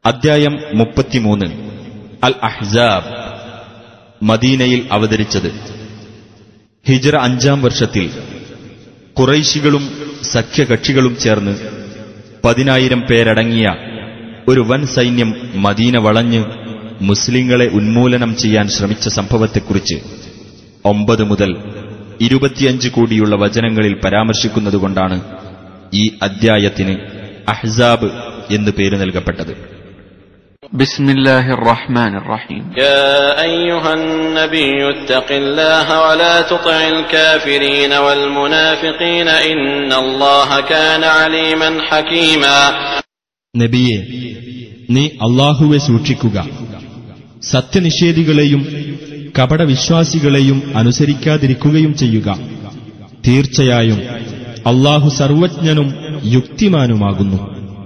അദ്ധ്യായം 33 അൽ അഹ്സാബ്. മദീനയിൽ അവതരിച്ചത്. ഹിജ്റ 5-ാം വർഷത്തിൽ ഖുറൈശികളും സഖ്യകക്ഷികളും ചേർന്ന് 10,000 പേരടങ്ങിയ ഒരു വൻ സൈന്യം മദീന വളഞ്ഞ് മുസ്ലിങ്ങളെ ഉന്മൂലനം ചെയ്യാൻ ശ്രമിച്ച സംഭവത്തെക്കുറിച്ച് 9 മുതൽ 25 കൂടിയുള്ള വചനങ്ങളിൽ പരാമർശിക്കുന്നതുകൊണ്ടാണ് ഈ അദ്ധ്യായത്തിന് അഹ്സാബ് എന്ന് പേര് നൽകപ്പെട്ടത്. ബിസ്മില്ലാഹിർ റഹ്മാനിർ റഹീം. യാ അയ്യുഹൻ നബിയ്യു ഇത്തഖില്ലാഹ വലാ തുതിഇൽ കാഫിരീന വൽ മുനാഫിഖീന ഇന്നല്ലാഹ കാന അലീമൻ ഹകീമാ. നബിയേ, നീ അല്ലാഹുവെ സൂക്ഷിക്കുക, സത്യനിഷേധികളെയും കപടവിശ്വാസികളെയും അനുസരിക്കാതിരിക്കുകയും ചെയ്യുക. തീർച്ചയായും അല്ലാഹു സർവജ്ഞനും യുക്തിമാനുമാകുന്നു.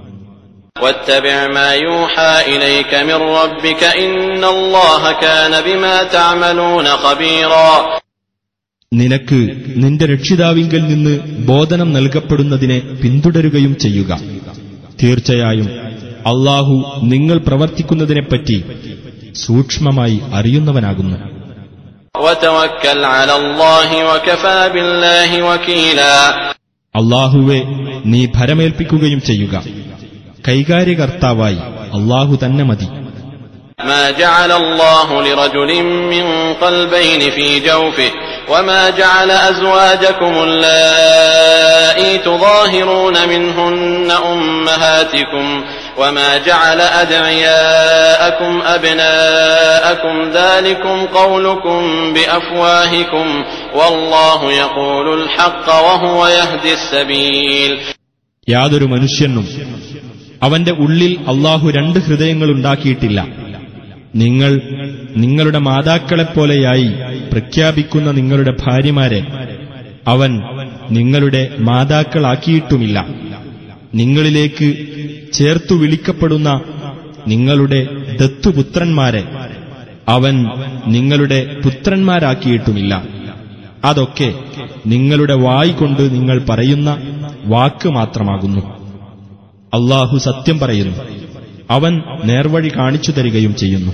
വത്തബിഅ മാ യൂഹാ ഇലൈക മിർ റബ്ബിക ഇന്നല്ലാഹ കാന ബിമാ തഅമലൂന ഖബീറാ. നിനക്ക് നിന്റെ രക്ഷിതാവിങ്കൽ നിന്ന് ബോധനം നൽകപ്പെടുന്നതിനെ പിന്തുടരുകയും ചെയ്യുക. തീർച്ചയായും അല്ലാഹു നിങ്ങൾ പ്രവർത്തിക്കുന്നതിനെപ്പറ്റി സൂക്ഷ്മമായി അറിയുന്നവനാകുന്നു. വതവക്കൽ അലല്ലാഹി വകഫാ ബില്ലാഹി വകീലാ. അല്ലാഹുവെ, നീ ഭരമേൽപ്പിക്കുകയും ചെയ്യുക, കൈകാര്യകർത്താവായി അല്ലാഹു തന്നെ മതി. മാ ജഅലല്ലാഹു ലിറജുലിൻ മിൻ ഖൽബൈനി ഫീ ജൗഫിഹി വമാ ജഅല അസ്വാജകും അല്ലായി തുദാഹിറൂന മിൻഹുന്ന ഉമ്മഹാതികും وما جعل أدعياءكم أبناءكم ذلكم قولكم بأفواهكم والله يقول الحق وهو يهدي السبيل. യാതൊരു മനുഷ്യനും അവന്റെ ഉള്ളിൽ അല്ലാഹു 2 ഹൃദയങ്ങളുണ്ടാക്കിയിട്ടില്ല. നിങ്ങൾ നിങ്ങളുടെ മാതാക്കളെപ്പോലെയായി പ്രഖ്യാപിക്കുന്ന നിങ്ങളുടെ ഭാര്യമാരെ അവൻ നിങ്ങളുടെ മാതാക്കളാക്കിയിട്ടുമില്ല. നിങ്ങളിലേക്ക് ചേർത്തു വിളിക്കപ്പെടുന്ന നിങ്ങളുടെ ദത്തുപുത്രന്മാരെ അവൻ നിങ്ങളുടെ പുത്രന്മാരാക്കിയിട്ടുമില്ല. അതൊക്കെ നിങ്ങളുടെ വായ് കൊണ്ട് നിങ്ങൾ പറയുന്ന വാക്ക് മാത്രമാകുന്നു. അല്ലാഹു സത്യം പറയുന്നു, അവൻ നേർവഴി കാണിച്ചു തരികയും ചെയ്യുന്നു.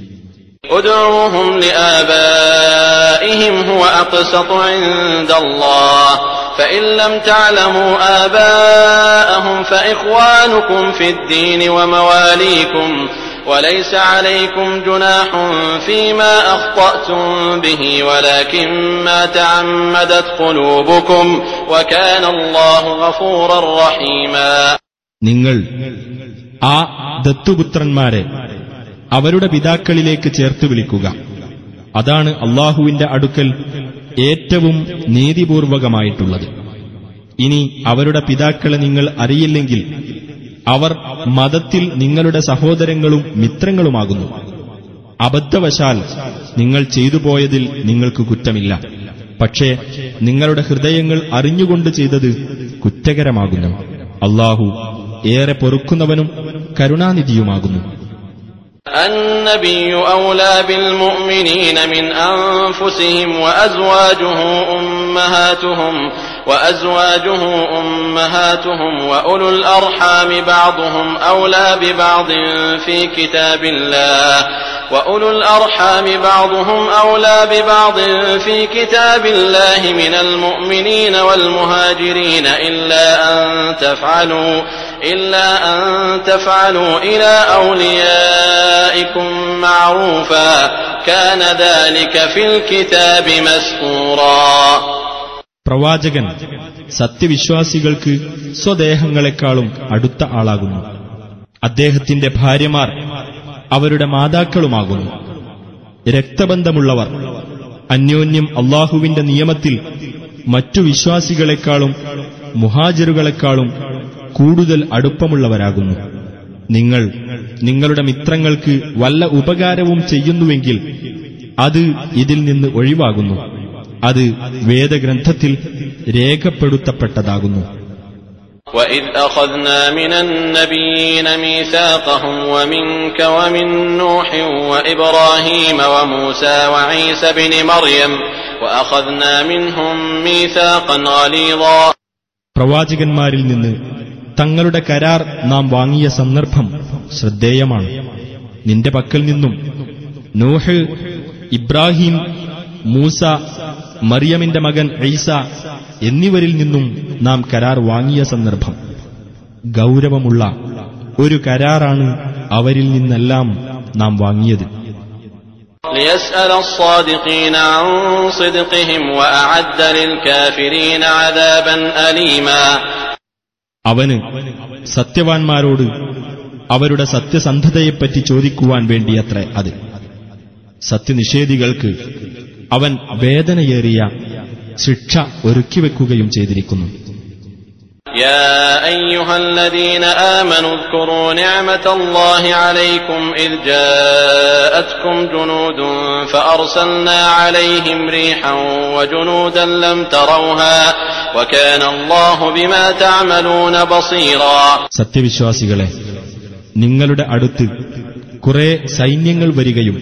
ഉദ്ഉഹും ലിആബാഇഹിം ഹുവ അഖ്സതു ഇൻദല്ലാഹ് فإن لم تعلموا آباءهم فإخوانكم في الدين ومواليكم وليس عليكم جناح فيما أخطأتم به ولكن ما تعمدت قلوبكم وكان الله غفورا رحيما. നിങ്ങൾ ആ ദത്തുപുത്രന്മാരെ അവരുടെ പിതാക്കളിലേക്ക് ചേർത്ത് വിളിക്കുക. അതാണ് അല്ലാഹുവിന്റെ അടുക്കൽ ഏറ്റവും നീതിപൂർവകമായിട്ടുള്ളത്. ഇനി അവരുടെ പിതാക്കളെ നിങ്ങൾ അറിയില്ലെങ്കിൽ അവർ മതത്തിൽ നിങ്ങളുടെ സഹോദരങ്ങളും മിത്രങ്ങളുമാകുന്നു. അബദ്ധവശാൽ നിങ്ങൾ ചെയ്തുപോയതിൽ നിങ്ങൾക്ക് കുറ്റമില്ല. പക്ഷേ നിങ്ങളുടെ ഹൃദയങ്ങൾ അറിഞ്ഞുകൊണ്ട് ചെയ്തത് കുറ്റകരമാകുന്നു. അല്ലാഹു ഏറെ പൊറുക്കുന്നവനും കരുണാനിധിയുമാകുന്നു. النبي أولى بالمؤمنين من أنفسهم وأزواجه أمهاتهم وأولو الأرحام بعضهم أولى ببعض في كتاب الله من المؤمنين والمهاجرين إلا أن تفعلوا إلى أوليائكم معروفا كان ذلك في الكتاب مسطورا. പ്രവാചകൻ സത്യവിശ്വാസികൾക്ക് സ്വദേഹങ്ങളെക്കാളും അടുത്ത ആളാകുന്നു. അദ്ദേഹത്തിന്റെ ഭാര്യമാർ അവരുടെ മാതാക്കളുമാകുന്നു. രക്തബന്ധമുള്ളവർ അന്യോന്യം അല്ലാഹുവിന്റെ നിയമത്തിൽ മറ്റു വിശ്വാസികളെക്കാളും മുഹാജിറുകളെക്കാളും കൂടുതൽ അടുപ്പമുള്ളവരാകുന്നു. നിങ്ങൾ നിങ്ങളുടെ മിത്രങ്ങൾക്ക് വല്ല ഉപകാരവും ചെയ്യുന്നുവെങ്കിൽ അത് ഇതിൽ നിന്ന് ഒഴിവാകുന്നു. അത് വേദഗ്രന്ഥത്തിൽ രേഖപ്പെടുത്തപ്പെട്ടതാകുന്നു. وَإِذْ أَخَذْنَا مِنَ النَّبِيِّينَ مِيثَاقَهُمْ وَمِنكَ وَمِن نُّوحٍ وَإِبْرَاهِيمَ وَمُوسَى وَعِيسَى ابْنِ مَرْيَمَ وَأَخَذْنَا مِنْهُم مِّيثَاقًا غَلِيظًا. പ്രവാചകന്മാരിൽ നിന്ന് തങ്ങളുടെ കരാർ നാം വാങ്ങിയ സന്ദർഭം ശ്രദ്ധേയമാണ്. നിന്റെ പക്കൽ നിന്നും നൂഹ്, ഇബ്രാഹിം, മൂസ, മറിയമിന്റെ മകൻ ഈസ എന്നിവരിൽ നിന്നും നാം കരാർ വാങ്ങിയ സന്ദർഭം ഗൗരവമുള്ള ഒരു കരാറാണ് അവരിൽ നിന്നെല്ലാം നാം വാങ്ങിയത്. ليسأل الصادقين عن صدقهم وأعد للكافرين عذابا أليما. അവന് സത്യവാൻമാരോട് അവരുടെ സത്യസന്ധതയെപ്പറ്റി ചോദിക്കുവാൻ വേണ്ടിയത്രേ അത്. സത്യനിഷേധികൾക്ക് അവൻ വേദനയേറിയ ശിക്ഷ ഒരുക്കിവെക്കുകയും ചെയ്തിരിക്കുന്നു. يا أيها الذين آمنوا اذكروا نعمة الله عليكم إذ جاءتكم جنود فأرسلنا عليهم ريحا وجنودا لم تروها وكان الله بما تعملون بصيرا. സത്യവിശ്വാസികളെ, നിങ്ങളുടെ അടുത്ത് കുറെ സൈന്യങ്ങൾ വരികയും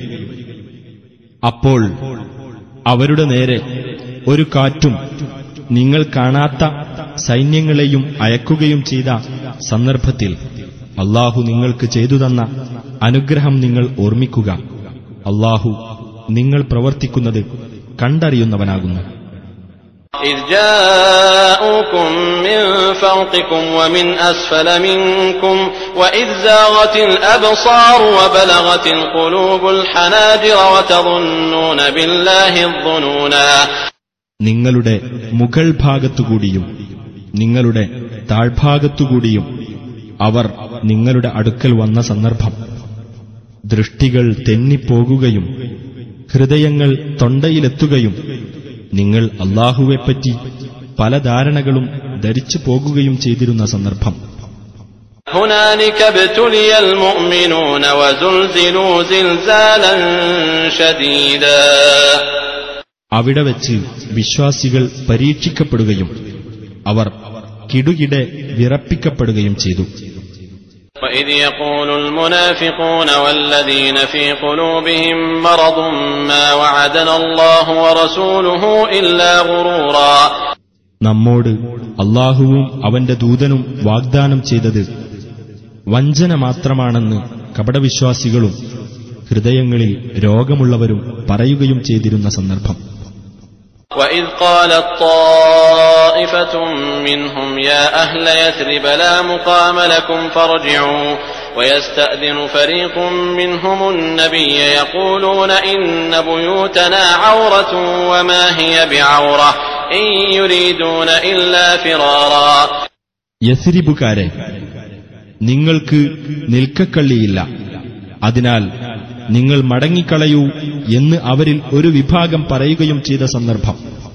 അപ്പോൾ അവരുടെ നേരെ ഒരു കാറ്റും നിങ്ങൾ കാണാത്ത സൈന്യങ്ങളെയും അയക്കുകയും ചെയ്ത സന്ദർഭത്തിൽ അല്ലാഹു നിങ്ങൾക്ക് ചെയ്തു തന്ന അനുഗ്രഹം നിങ്ങൾ ഓർമ്മിക്കുക. അല്ലാഹു നിങ്ങൾ പ്രവർത്തിക്കുന്നത് കണ്ടറിയുന്നവനാകുന്നു. إذ جاءوكم من فوقكم ومن أسفل منكم وإذ زاغت الأبصار وبلغت القلوب الحناجر وتظنون بالله الظنونا. നിങ്ങളുടെ മുകൾ ഭാഗത്തുകൂടിയും നിങ്ങളുടെ താഴ്ഭാഗത്തുകൂടിയും അവർ നിങ്ങളുടെ അടുക്കൽ വന്ന സന്ദർഭം ദൃഷ്ടികൾ തെന്നിപ്പോകുകയും ഹൃദയങ്ങൾ തൊണ്ടയിലെത്തുകയും നിങ്ങൾ അല്ലാഹുവെപ്പറ്റി പല ധാരണകളും ധരിച്ചു പോകുകയും ചെയ്തിരുന്ന സന്ദർഭം. هنالك ابتلي المؤمنون وزلزلوا زلزالا شديدا. അവിടെ വെച്ച് വിശ്വാസികൾ പരീക്ഷിക്കപ്പെടുകയും അവർ കിടുകിടെ വിറപ്പിക്കപ്പെടുകയും ചെയ്തു. وإذ يقول المنافقون والذين في قلوبهم مرض ما وعدنا الله ورسوله إلا غرورا. നമ്മോട് അല്ലാഹുവും അവന്റെ ദൂതനും വാഗ്ദാനം ചെയ്തത് വഞ്ചന മാത്രമാണെന്ന് കപടവിശ്വാസികളും ഹൃദയങ്ങളിൽ രോഗമുള്ളവരും പറയുകയും ചെയ്തിരുന്ന സന്ദർഭം. وإذ قالت طائفة منهم يا أهل يثرب لا مقام لكم فارجعوا ويستأذن فريق منهم النبي يقولون إن بيوتنا عورة وما هي بعورة إن يريدون إلا فرارا. യസ്രിബുകാരെ, നിങ്ങൾക്ക് നിൽക്കക്കള്ളിയില്ല, അതിനാൽ നിങ്ങൾ മടങ്ങിക്കളയൂ എന്ന് അവരിൽ ഒരു വിഭാഗം പറയുകയും ചെയ്ത സന്ദർഭം.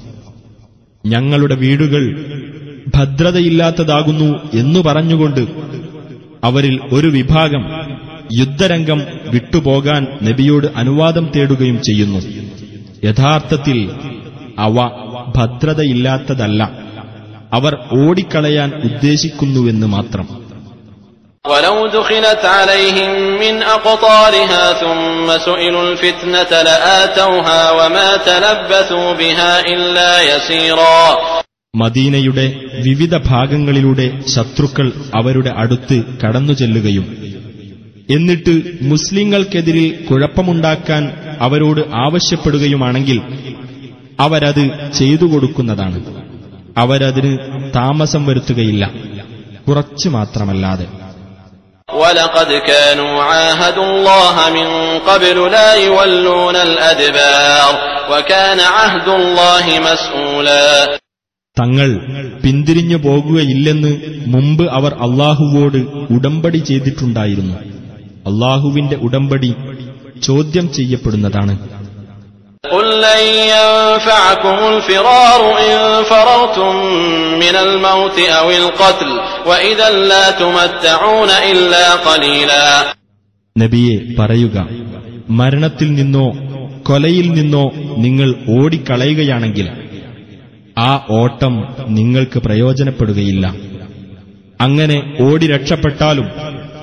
ഞങ്ങളുടെ വീടുകൾ ഭദ്രതയില്ലാത്തതാകുന്നു എന്നു പറഞ്ഞുകൊണ്ട് അവരിൽ ഒരു വിഭാഗം യുദ്ധരംഗം വിട്ടുപോകാൻ നബിയോട് അനുവാദം തേടുകയും ചെയ്യുന്നു. യഥാർത്ഥത്തിൽ അവ ഭദ്രതയില്ലാത്തതല്ല, അവർ ഓടിക്കളയാൻ ഉദ്ദേശിക്കുന്നുവെന്ന് മാത്രം. ولو دخلت عليهم من أقطارها ثم سئلوا الفتنة لآتوها وما تلبثوا بها إلا يسيرا. മദീനയുടെ വിവിധ ഭാഗങ്ങളിലൂടെ ശത്രുക്കൾ അവരുടെ അടുത്ത് കടന്നുചെല്ലുകയും എന്നിട്ട് മുസ്ലിങ്ങൾക്കെതിരിൽ കുഴപ്പമുണ്ടാക്കാൻ അവരോട് ആവശ്യപ്പെടുകയുമാണെങ്കിൽ അവരത് ചെയ്തു കൊടുക്കുന്നതാണ്. അവരതിന് താമസം വരുത്തുകയില്ല, കുറച്ചു മാത്രമല്ലാതെ. وَلَقَدْ كَانُوا عَاهَدُوا اللَّهَ مِن قَبْلُ لَا يُوَلُّونَ الْأَدْبَارَ وَكَانَ عَهْدُ اللَّهِ مَسْئُولًا. തങ്ങൾ പിന്തിരിഞ്ഞു പോകുകയില്ലെന്ന് മുമ്പ് അവർ അല്ലാഹുവോട് ഉടമ്പടി ചെയ്തിട്ടുണ്ടായിരുന്നു. അല്ലാഹുവിന്റെ ഉടമ്പടി ചോദ്യം ചെയ്യപ്പെടുന്നതാണ്. قُل لَّن يَنفَعَكُمُ الْفِرَارُ إِن فَرَرْتُم مِّنَ الْمَوْتِ أَوِ الْقَتْلِ وَإِذًا لَّا تُمَتَّعُونَ إِلَّا قَلِيلًا. നബിയെ പറയുക, മരണത്തിൽ നിന്നോ കൊലയിൽ നിന്നോ നിങ്ങൾ ഓടിക്കളയുകയാണെങ്കിൽ ആ ഓട്ടം നിങ്ങൾക്ക് പ്രയോജനപ്പെടുകയില്ല. അങ്ങനെ ഓടി രക്ഷപ്പെട്ടാലും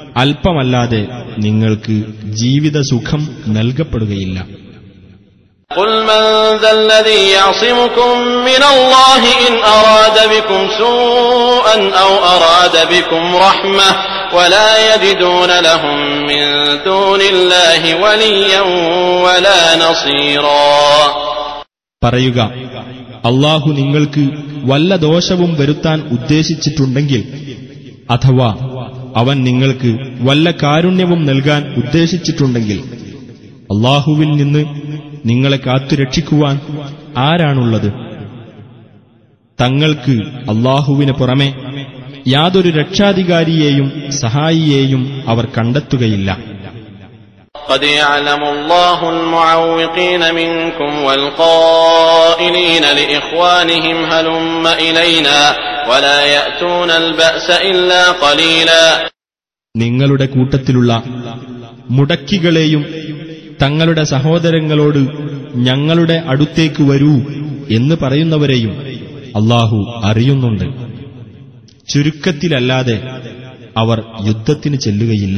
അല്പമല്ലാതെ നിങ്ങൾക്ക് ജീവിതസുഖം നൽകപ്പെടുകയില്ല. قل من ذا الذي يعصمكم من الله إن أراد بكم سوءا أو أراد بكم رحمة ولا يجدون لهم من دون الله وليا ولا نصيرا. പറയുക, അല്ലാഹു നിങ്ങൾക്ക് വല്ല ദോഷവും വരുത്താൻ ഉദ്ദേശിച്ചിട്ടുണ്ടെങ്കിൽ, അഥവാ അവൻ നിങ്ങൾക്ക് വല്ല കാരുണ്യവും നൽകാൻ ഉദ്ദേശിച്ചിട്ടുണ്ടെങ്കിൽ, അല്ലാഹുവിൽ നിന്ന് നിങ്ങളെ കാത്തുരക്ഷിക്കുവാൻ ആരാണുള്ളത്? തങ്ങൾക്ക് അല്ലാഹുവിന് പുറമെ യാതൊരു രക്ഷാധികാരിയെയും സഹായിയെയും അവർ കണ്ടെത്തുകയില്ല. قد يعلم الله المعوقين منكم والقائلين لإخوانهم هلم إلينا ولا يأتون البأس إلا قليلا. നിങ്ങളുടെ കൂട്ടത്തിലുള്ള മുടക്കികളെയും തങ്ങളുടെ സഹോദരങ്ങളോട് ഞങ്ങളുടെ അടുത്തേക്ക് വരൂ എന്ന് പറയുന്നവരെയും അല്ലാഹു അറിയുന്നുണ്ട്. ചുരുക്കത്തിലല്ലാതെ അവർ യുദ്ധത്തിന് ചെല്ലുകയില്ല.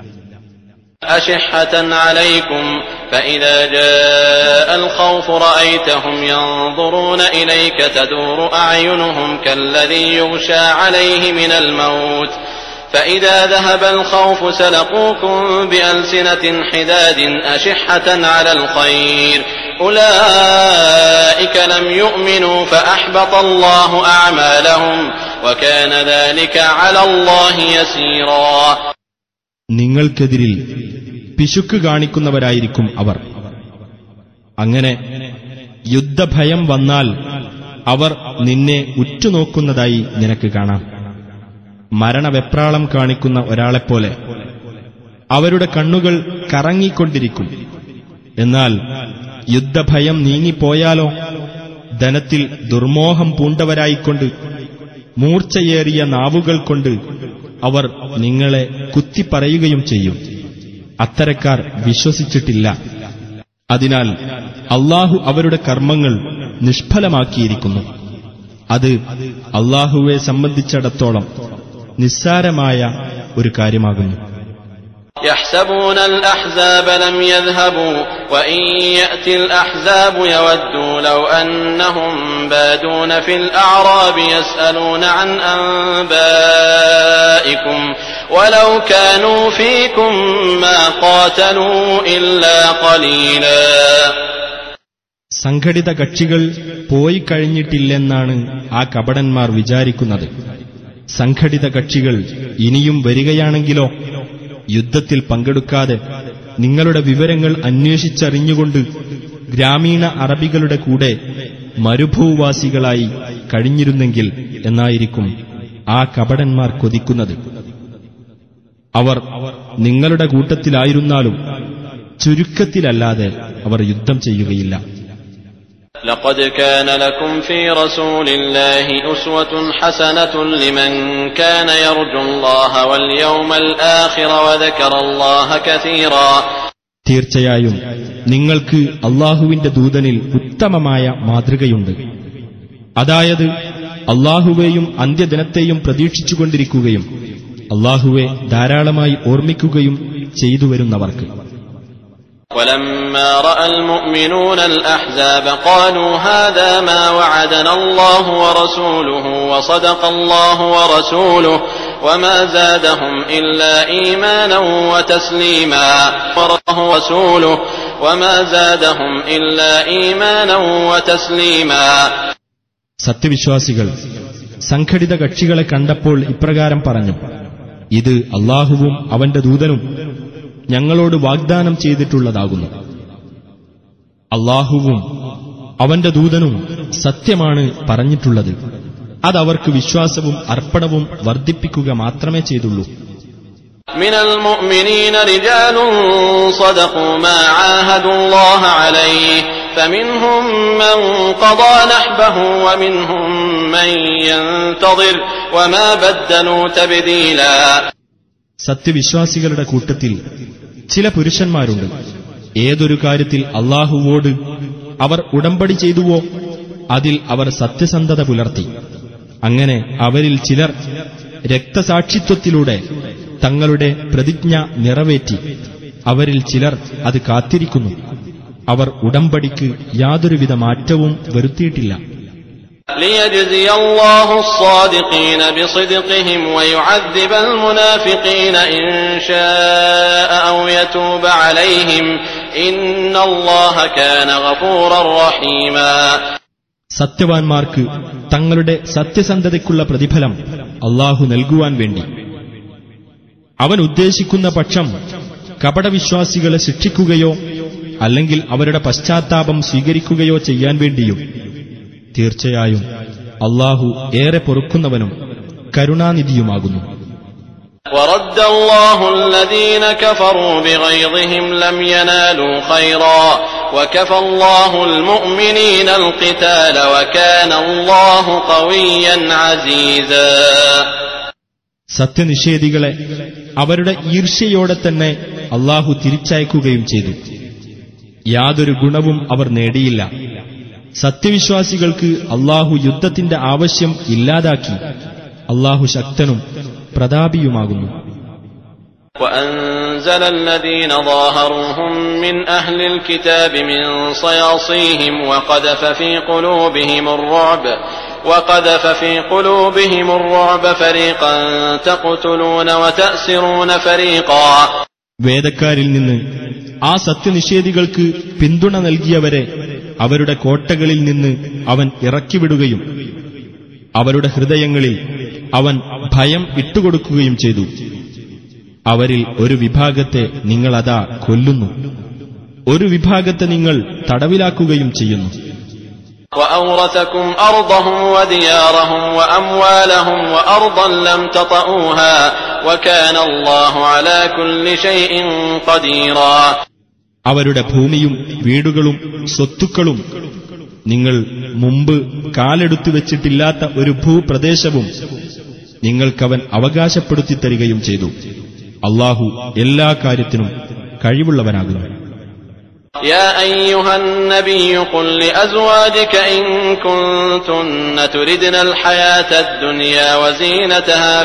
أشحة عليكم فإذا جاء الخوف رأيتهم ينظرون إليك تدور أعينهم كالذي يغشى عليه من الموت فإذا ذهب الخوف سلقوكم بألسنة حداد أشحة على الخير أولئك لم يؤمنوا فأحبط الله أعمالهم وكان ذلك على الله يسيرا. നിങ്ങൾക്കെതിരിൽ പിശുക്ക് കാണിക്കുന്നവരായിരിക്കും അവർ. അങ്ങനെ യുദ്ധഭയം വന്നാൽ അവർ നിന്നെ ഉറ്റുനോക്കുന്നതായി നിനക്ക് കാണാം. മരണവെപ്രാളം കാണിക്കുന്ന ഒരാളെപ്പോലെ അവരുടെ കണ്ണുകൾ കറങ്ങിക്കൊണ്ടിരിക്കും. എന്നാൽ യുദ്ധഭയം നീങ്ങിപ്പോയാലോ ധനത്തിൽ ദുർമോഹം പൂണ്ടവരായിക്കൊണ്ട് മൂർച്ചയേറിയ നാവുകൾ കൊണ്ട് അവർ നിങ്ങളെ കുത്തിപ്പറയുകയും ചെയ്യും. അത്തരക്കാർ വിശ്വസിച്ചിട്ടില്ല. അതിനാൽ അല്ലാഹു അവരുടെ കർമ്മങ്ങൾ നിഷ്ഫലമാക്കിയിരിക്കുന്നു. അത് അല്ലാഹുവെ സംബന്ധിച്ചിടത്തോളം നിസ്സാരമായ ഒരു കാര്യമാകുന്നു. يحسبون الأحزاب لم يذهبوا وإن يأتي الأحزاب يودوا لو أنهم بادون في الأعراب يسألون عن أنبائكم ولو كانوا فيكم ما قاتلوا إلا قليلا. സംഘടിത കക്ഷികൾ പോയി കഴിഞ്ഞിട്ടില്ലെന്നാണ് ആ കപടന്മാർ വിചാരിക്കുന്നത്. സംഘടിത കക്ഷികൾ ഇനിയും വരികയാണെങ്കിലോ യുദ്ധത്തിൽ പങ്കെടുക്കാതെ നിങ്ങളുടെ വിവരങ്ങൾ അന്വേഷിച്ചറിഞ്ഞുകൊണ്ട് ഗ്രാമീണ അറബികളുടെ കൂടെ മരുഭൂവാസികളായി കഴിഞ്ഞിരുന്നെങ്കിൽ എന്നായിരിക്കും ആ കപടന്മാർ കൊതിക്കുന്നത്. അവർ നിങ്ങളുടെ കൂട്ടത്തിലായിരുന്നാലും ചുരുക്കത്തിലല്ലാതെ അവർ യുദ്ധം ചെയ്യുകയില്ല. لقد كان لكم في رسول الله أسوة حسنة لمن كان يرجو الله واليوم الآخر وذكر الله كثيرا. തീർച്ചയായും നിങ്ങൾക്ക് അല്ലാഹുവിന്റെ ദൂതനിൽ ഉത്തമമായ മാതൃകയുണ്ട്. അതായത് അല്ലാഹുവേയും അന്ത്യദിനത്തെയും പ്രതീക്ഷിച്ചുകൊണ്ടിരിക്കുകയും അല്ലാഹുവെ ധാരാളമായി ഓർമ്മിക്കുകയും ചെയ്തുവരുന്നവർക്ക്. ولما رأى المؤمنون الأحزاب قالوا هذا ما وعدنا الله ورسوله وصدق الله ورسوله وما زادهم إلا إيمانا وتسليما ورسوله وما زادهم إلا إيمانا وتسليما. സത്യവിശ്വാസികൾ സംഘടിത കക്ഷികളെ കണ്ടപ്പോൾ ഇപ്രകാരം പറഞ്ഞു, ഇത് അല്ലാഹുവും അവന്റെ ദൂതനും ഞങ്ങളോട് വാഗ്ദാനം ചെയ്തിട്ടുള്ളതാകുന്നു. അല്ലാഹുവും അവന്റെ ദൂതനും സത്യമാണ് പറഞ്ഞിട്ടുള്ളത്. അതവർക്ക് വിശ്വാസവും അർപ്പണവും വർദ്ധിപ്പിക്കുക മാത്രമേ ചെയ്തുള്ളൂ. من المؤمنين رجال صدقوا ما عاهدوا الله عليه فمنهم من قضى نحبه ومنهم من ينتظر وما بدلوا تبديلا. സത്യവിശ്വാസികളുടെ കൂട്ടത്തിൽ ചില പുരുഷന്മാരുണ്ട്. ഏതൊരു കാര്യത്തിൽ അല്ലാഹുവോട് അവർ ഉടമ്പടി ചെയ്തുവോ അതിൽ അവർ സത്യസന്ധത പുലർത്തി. അങ്ങനെ അവരിൽ ചിലർ രക്തസാക്ഷിത്വത്തിലൂടെ തങ്ങളുടെ പ്രതിജ്ഞ നിറവേറ്റി. അവരിൽ ചിലർ അത് കാത്തിരിക്കുന്നു. അവർ ഉടമ്പടിക്ക് യാതൊരുവിധ മാറ്റവും വരുത്തിയിട്ടില്ല. ليجزي الله الصادقين بصدقهم ويعذب المنافقين إن شاء أو يتوب عليهم إن الله كان غفورا رحيما. സത്യവാൻമാർക്ക് തങ്ങളുടെ സത്യസന്ധതയ്ക്കുള്ള പ്രതിഫലം അല്ലാഹു നൽകുവാൻ വേണ്ടി അവൻ ഉദ്ദേശിക്കുന്ന പക്ഷം കപടവിശ്വാസികളെ ശിക്ഷിക്കുകയോ അല്ലെങ്കിൽ അവരുടെ പശ്ചാത്താപം സ്വീകരിക്കുകയോ ചെയ്യാൻ വേണ്ടിയും തീർച്ചയായും അല്ലാഹു ഏറെ പൊറുക്കുന്നവനും കരുണാനിധിയുമാകുന്നു. وَرَدَّ اللَّهُ الَّذِينَ كَفَرُوا بِغَيظِهِمْ لَمْ يَنَالُوا خَيْرًا وَكَفَى اللَّهُ الْمُؤْمِنِينَ الْقِتَالَ وَكَانَ اللَّهُ قَوِيًّا عَزِيزًا. സത്യനിഷേധികളെ അവരുടെ ഈർഷ്യയോടെ തന്നെ അല്ലാഹു തിരിച്ചയക്കുകയും ചെയ്തു. യാതൊരു ഗുണവും അവർ നേടിയില്ല. സത്യവിശ്വാസികൾക്ക് അല്ലാഹു യുദ്ധത്തിന്റെ ആവശ്യം ഇല്ലാതാക്കി. അല്ലാഹു ശക്തനും പ്രതാപിയുമാകുന്നു. وَأَنزَلَ الَّذِينَ ظَاهَرُوهُم مِّنْ أَهْلِ الْكِتَابِ مِن صَيَاصِيهِمْ وَقَذَفَ فِي قُلُوبِهِمُ الرُّعْبَ فَرِيقًا تَقْتُلُونَ وَتَأْسِرُونَ فَرِيقًا. വേദക്കാരിൽ നിന്ന് ആ സത്യനിഷേധികൾക്ക് പിന്തുണ നൽകിയവരെ അവരുടെ കോട്ടകളിൽ നിന്ന് അവൻ ഇറക്കിവിടുകയും അവരുടെ ഹൃദയങ്ങളിൽ അവൻ ഭയം ഇട്ടുകൊടുക്കുകയും ചെയ്തു. അവരിൽ ഒരു വിഭാഗത്തെ നിങ്ങളതാ കൊല്ലുന്നു, ഒരു വിഭാഗത്തെ നിങ്ങൾ തടവിലാക്കുകയും ചെയ്യുന്നു. وَأَوْرَثَكُمْ أَرْضَهُمْ وَدِيَارَهُمْ وَأَمْوَالَهُمْ وَأَرْضًا لَّمْ تَطَئُوهَا وَكَانَ اللَّهُ عَلَى كُلِّ شَيْءٍ قَدِيرًا. അവരുടെ ഭൂമിയും വീടുകളും സ്വത്തുക്കളും നിങ്ങൾ മുമ്പ് കാലെടുത്തു വെച്ചിട്ടില്ലാത്ത ഒരു ഭൂപ്രദേശവും നിങ്ങൾക്കവൻ അവകാശപ്പെടുത്തി തരികയും ചെയ്തു. അല്ലാഹു എല്ലാ കാര്യത്തിനും കഴിവുള്ളവനാകുന്നു. يا أيها النبي قل لأزواجك إن كنتن تردن الحياة الدنيا وزينتها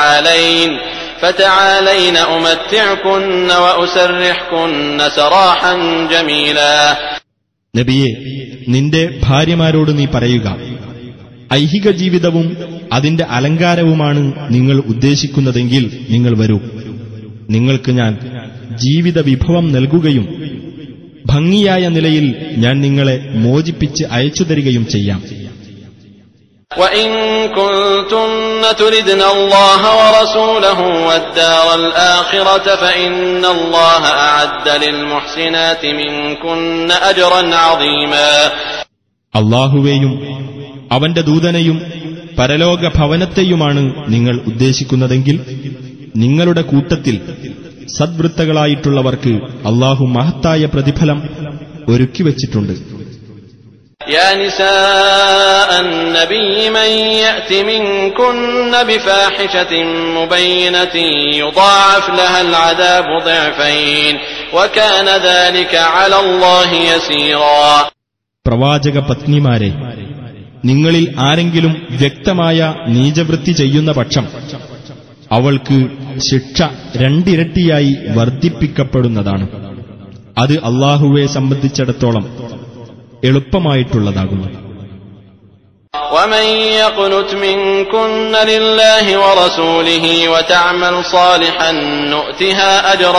فتعالين أمتعكن وأسرحكن سراحا جميلا. നബിയെ, നിന്റെ ഭാര്യമാരോട് നീ പറയുക, ഐഹിക ജീവിതവും അതിന്റെ അലങ്കാരവുമാണ് നിങ്ങൾ ഉദ്ദേശിക്കുന്നതെങ്കിൽ നിങ്ങൾ വരൂ. നിങ്ങൾക്ക് ഞാൻ ജീവിത വിഭവം നൽകുകയും ഭംഗിയായ നിലയിൽ ഞാൻ നിങ്ങളെ മോചിപ്പിച്ച് അയച്ചു തരികയും ചെയ്യാം. وَإِن كُنتُنَّ تُرِدْنَ اللَّهَ وَرَسُولَهُ وَالدَّارَ الْآخِرَةَ فَإِنَّ اللَّهَ أَعَدَّ لِلْمُحْسِنَاتِ مِنكُنَّ أَجْرًا عَظِيمًا. അല്ലാഹുവേയും അവന്റെ ദൂതനെയും പരലോക ഭവനത്തെയുമാണ് നിങ്ങൾ ഉദ്ദേശിക്കുന്നതെങ്കിൽ നിങ്ങളുടെ കൂട്ടത്തിൽ സദ്വൃത്തകളായിട്ടുള്ളവർക്ക് അല്ലാഹു മഹത്തായ പ്രതിഫലം ഒരുക്കിവച്ചിട്ടുണ്ട്. يا نساء النبي من يأت منكن بفاحشة مبينة يضاعف لها العذاب ضعفين وكان ذلك على الله يسيرا. പ്രവാചക പത്നിമാരെ, നിങ്ങളിൽ ആരെങ്കിലും വ്യക്തമായ നീചവൃത്തി ചെയ്യുന്ന പക്ഷം അവൾക്ക് ശിക്ഷ രണ്ടിരട്ടിയായി വർദ്ധിപ്പിക്കപ്പെടുന്നതാണ്. അത് അല്ലാഹുവെ സംബന്ധിച്ചിടത്തോളം എളുപ്പമായിട്ടുള്ളതാകുന്നു. ومن يقنت منكن لله ورسوله وتعمل صالحا نؤتها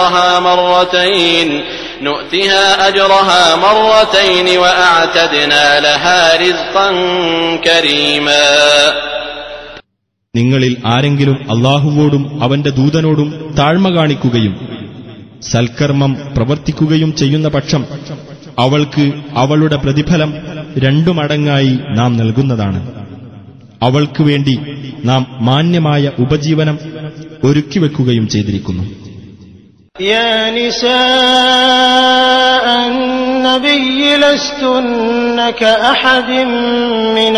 أجرها مرتين وأعتدنا لها رزقا كريما. നിങ്ങളിൽ ആരെങ്കിലും അല്ലാഹുവോടും അവന്റെ ദൂതനോടും താഴ്മ കാണിക്കുകയും സൽക്കർമ്മം പ്രവർത്തിക്കുകയും ചെയ്യുന്ന പക്ഷം അവൾക്ക് അവളുടെ പ്രതിഫലം 2 മടങ്ങായി നാം നൽകുന്നതാണ്. അവൾക്ക് വേണ്ടി നാം മാന്യമായ ഉപജീവനം ഒരുക്കിവെക്കുകയും ചെയ്തിരിക്കുന്നു. يا نساء النبي لستن كأحد من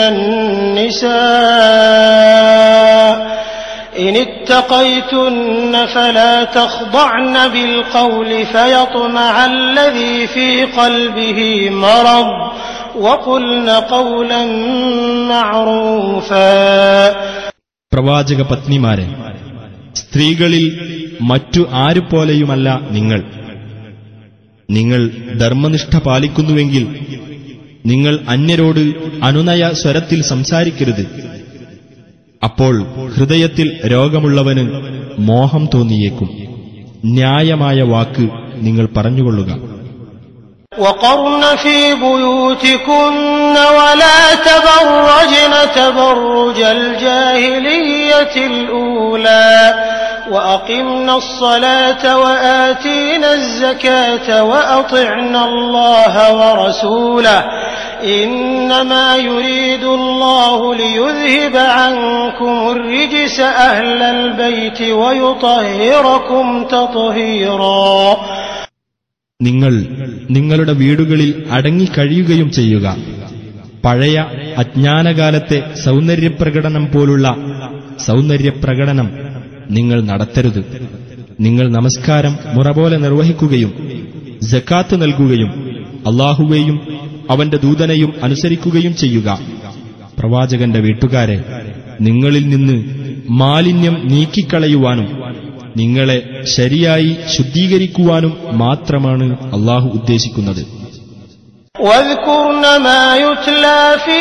النساء إن اتقيتن فلا تخضعن بالقول فيطمع الذي في قلبه مرض وقلن قولا معروفا. പ്രവാചക പത്നിമാരെ, സ്ത്രീകളിൽ മറ്റു ആരുപോലെയുമല്ല നിങ്ങൾ. നിങ്ങൾ ധർമ്മനിഷ്ഠ പാലിക്കുന്നുവെങ്കിൽ നിങ്ങൾ അന്യരോട് അനുനയ സ്വരത്തിൽ സംസാരിക്കരുത്. അപ്പോൾ ഹൃദയത്തിൽ രോഗമുള്ളവന് മോഹം തോന്നിയേക്കും. ന്യായമായ വാക്ക് നിങ്ങൾ പറഞ്ഞുകൊള്ളുക. وقرن في بيوتكن ولا تبرجن تبرج الجاهلية الأولى وأقمنا الصلاة وآتينا الزكاة وأطعنا الله ورسوله إنما يريد الله ليذهب عنكم الرجس أهل البيت ويطهركم تطهيرا. നിങ്ങൾ നിങ്ങളുടെ വീടുകളിൽ അടങ്ങിക്കഴിയുകയും ചെയ്യുക. പഴയ അജ്ഞാനകാലത്തെ സൗന്ദര്യപ്രകടനം പോലുള്ള സൗന്ദര്യപ്രകടനം നിങ്ങൾ നടത്തരുത്. നിങ്ങൾ നമസ്കാരം മുറപോലെ നിർവഹിക്കുകയും സക്കാത്ത് നൽകുകയും അല്ലാഹുവേയും അവന്റെ ദൂതനെയും അനുസരിക്കുകയും ചെയ്യുക. പ്രവാചകന്റെ വീട്ടുകാരെ, നിങ്ങളിൽ നിന്ന് മാലിന്യം നീക്കിക്കളയുവാനും നിങ്ങളെ ശരിയായി ശുദ്ധീകരിക്കുവാനും മാത്രമാണ് അല്ലാഹു ഉദ്ദേശിക്കുന്നത്. واذكرن ما يتلى في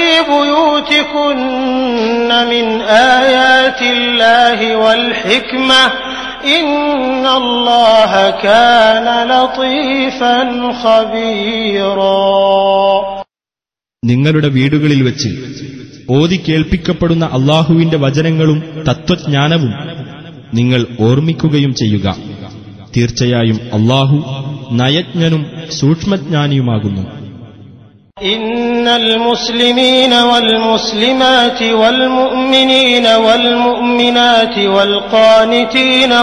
بيوتكن من آيات الله والحكمة إن الله كان لطيفا خبيرا. നിങ്ങളുടെ വീടുകളിൽ വെച്ച് ഓതി കേൾപ്പിക്കപ്പെടുന്ന അല്ലാഹുവിന്റെ വചനങ്ങളും തത്വജ്ഞാനവും നിങ്ങൾ ഓർമ്മിക്കുകയും ചെയ്യുക. തീർച്ചയായും അല്ലാഹു നയജ്ഞനും സൂക്ഷ്മജ്ഞാനിയുമാകുന്നു. إن المسلمين والمسلمات والمؤمنين والمؤمنات والقانتين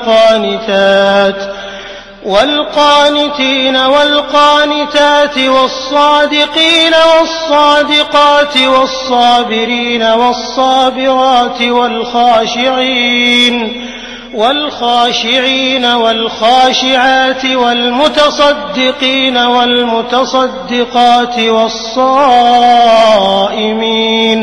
والقانتات والصادقين والصادقات والصابرين والصابرات والخاشعين والخاشعات والمتصدقين والمتصدقات والصائمين